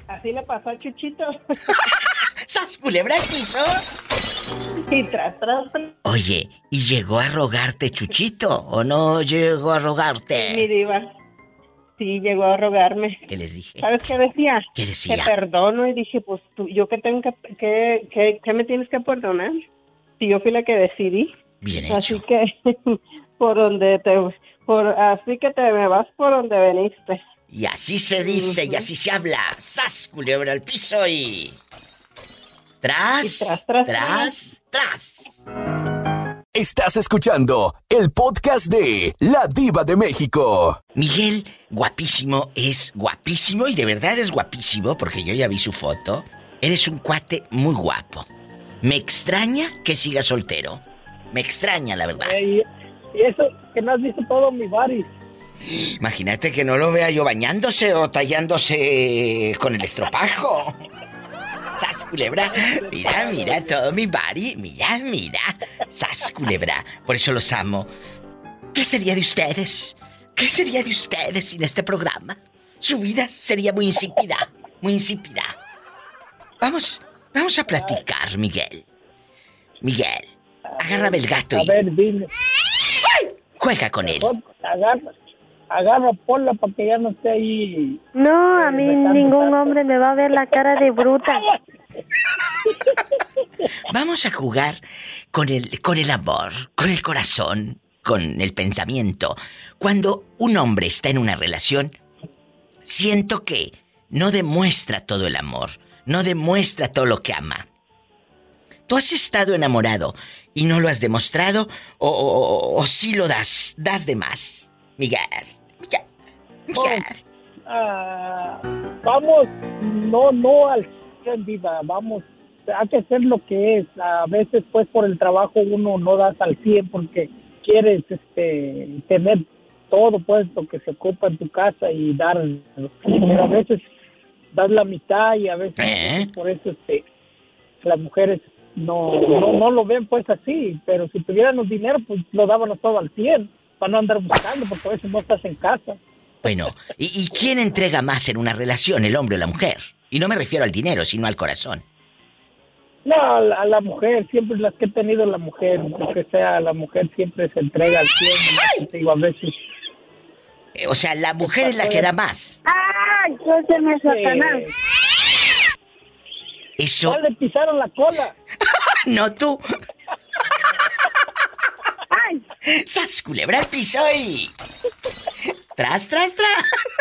Así le pasó a Chuchito. ¡Sas, culebra al piso! Y tras, tras, tras. Oye, ¿y llegó a rogarte Chuchito o no llegó a rogarte? Mi diva. Sí, llegó a rogarme. ¿Qué les dije? ¿Sabes qué decía? ¿Qué decía? Te perdono y dije, pues tú, yo que tengo que, que, que, que me tienes que perdonar. Si yo fui la que decidí. Bien así hecho. Que por donde te, por así que te me vas por donde veniste. Y así se dice uh-huh. y así se habla. ¡Sas, culebra al piso y tras, y tras, tras, tras, tras! Estás escuchando el podcast de La Diva de México. Miguel, guapísimo, es guapísimo y de verdad es guapísimo porque yo ya vi su foto. Eres un cuate muy guapo. Me extraña que siga soltero. Me extraña, la verdad. Y, y eso, que no has visto todo mi body. Imagínate que no lo vea yo bañándose o tallándose con el estropajo. ¡Sas, culebra! Mira, mira todo mi body. Mira, mira. ¡Sas, culebra! Por eso los amo. ¿Qué sería de ustedes? ¿Qué sería de ustedes sin este programa? Su vida sería muy insípida. Muy insípida. Vamos, vamos a platicar, Miguel. Miguel, agárrame el gato y... A ver, dime. ¡Ay! Juega con él. Agarra, agarra Pola para que ya no esté ahí. No, a mí ningún hombre me va a ver la cara de bruta. Vamos a jugar con el, con el amor, con el corazón, con el pensamiento. Cuando un hombre está en una relación, siento que no demuestra todo el amor, no demuestra todo lo que ama. ¿Tú has estado enamorado y no lo has demostrado o, o, o sí lo das, das de más? Miguel, Miguel, Miguel. Oh, uh, vamos, no, no al cien, diva, vamos, hay que hacer lo que es. A veces, pues, por el trabajo uno no das al cien porque quieres este, tener todo, pues, lo que se ocupa en tu casa y dar, pero a veces das la mitad y a veces, ¿Eh? por eso, este, las mujeres no, no, no lo ven, pues, así, pero si tuviéramos dinero, pues, lo dábamos todo al cien. Para no andar buscando, porque a veces no estás en casa. Bueno, ¿y, ¿y quién entrega más en una relación, el hombre o la mujer? Y no me refiero al dinero, sino al corazón. No, a la, a la mujer, siempre las que he tenido la mujer, lo que sea, la mujer siempre se entrega al cien, digo, a veces. Eh, o sea, la mujer es la que da más. ¡Ah! Yo se me Satanás. Eso... Ya le pisaron la cola. No tú. ¡Sas, culebra al piso y... ¡Tras, tras, tras!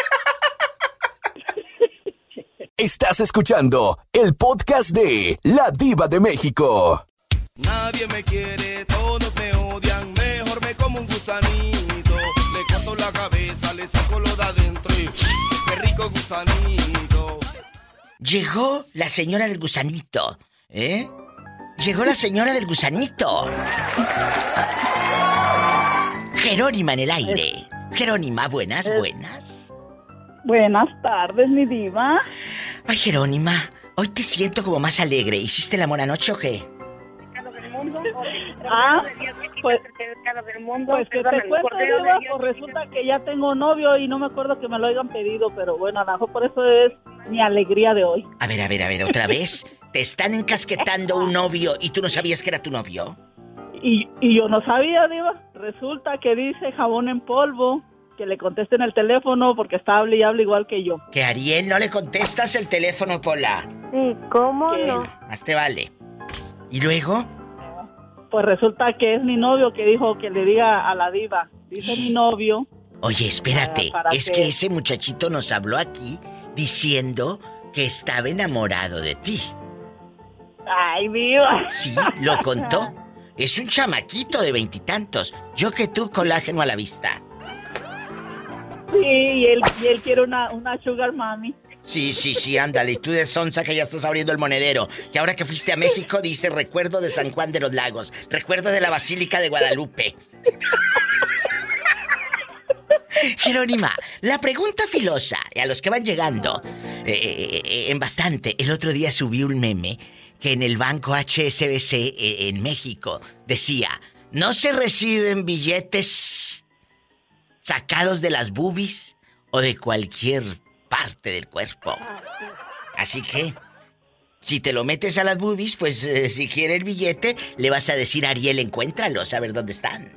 Estás escuchando el podcast de La Diva de México. Nadie me quiere, todos me odian, mejor me como un gusanito. Le corto la cabeza, le saco lo de adentro y... ¡qué rico gusanito! Llegó la señora del gusanito, ¿eh? Llegó la señora del gusanito. Jerónima en el aire. Jerónima, buenas, buenas. Buenas tardes, mi diva. Ay, Jerónima, hoy te siento como más alegre. ¿Hiciste el amor anoche o qué? Ah, pues, pues que te cuento, diva, pues resulta que ya tengo novio y no me acuerdo que me lo hayan pedido, pero bueno, a lo mejor por eso es mi alegría de hoy. A ver, a ver, a ver, otra vez. ¿Te están encasquetando un novio y tú no sabías que era tu novio? Y, y yo no sabía, diva. Resulta que dice jabón en polvo, que le contesten el teléfono porque está hable y hable igual que yo. Que Ariel, no le contestas el teléfono, Pola. Sí, ¿cómo ¿Qué? no? Más te vale. ¿Y luego? Pues resulta que es mi novio que dijo que le diga a la diva. Dice mi novio. Oye, espérate, para es que... que ese muchachito nos habló aquí diciendo que estaba enamorado de ti. Ay, diva. Sí, lo contó. Es un chamaquito de veintitantos. Yo que tú, colágeno a la vista. Sí, y él, y él quiere una, una sugar mami. Sí, sí, sí, ándale. Y tú de sonza que ya estás abriendo el monedero. Que ahora que fuiste a México dice recuerdo de San Juan de los Lagos. Recuerdo de la Basílica de Guadalupe. Jerónima, la pregunta filosa, a los que van llegando, eh, eh, en bastante. El otro día subí un meme que en el banco H S B C eh, en México decía, no se reciben billetes sacados de las boobies o de cualquier parte del cuerpo. Así que, si te lo metes a las boobies, pues eh, si quiere el billete, le vas a decir a Ariel, encuéntralos, a ver dónde están.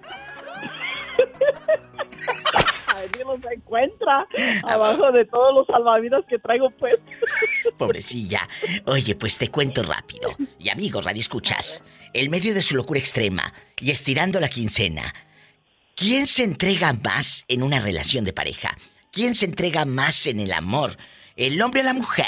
Ariel los encuentra abajo de todos los salvavidas que traigo pues. Pobrecilla. Oye, pues te cuento rápido. Y amigos, radio escuchas, en medio de su locura extrema y estirando la quincena, ¿quién se entrega más en una relación de pareja? ¿Quién se entrega más en el amor? ¿El hombre o la mujer?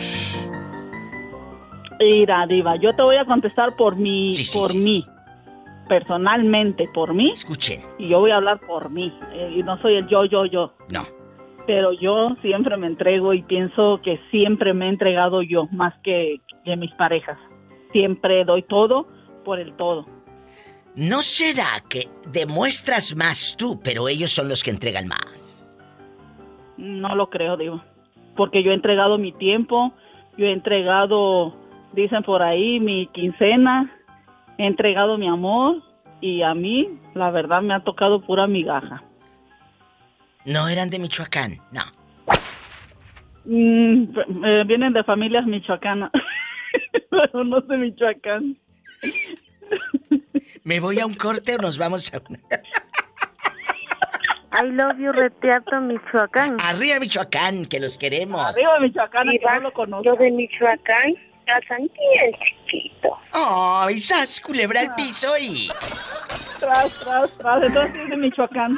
Mira, diva, yo te voy a contestar por mí, Sí, sí, por sí, mí. Personalmente, por mí. Escuchen. Y yo voy a hablar por mí. Eh, y no soy el yo, yo, yo. No. Pero yo siempre me entrego y pienso que siempre me he entregado yo, más que, que mis parejas. Siempre doy todo por el todo. ¿No será que demuestras más tú, pero ellos son los que entregan más? No lo creo, digo. Porque yo he entregado mi tiempo, yo he entregado, dicen por ahí, mi quincena, he entregado mi amor y a mí, la verdad, me ha tocado pura migaja. No eran de Michoacán, no. Mm, eh, vienen de familias michoacanas, pero no de Michoacán. ¿Me voy a un corte o nos vamos a una? I love you, Retiarto, Michoacán. Arriba Michoacán, que los queremos. Arriba Michoacán, que no lo conozco. Yo de Michoacán, casan bien chiquito. ¡Ay, sas, culebra al piso y... Tras, tras, tras, entonces es de Michoacán.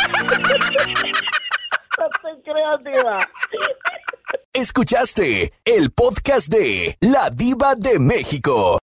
No te creas, diva. Escuchaste el podcast de La Diva de México.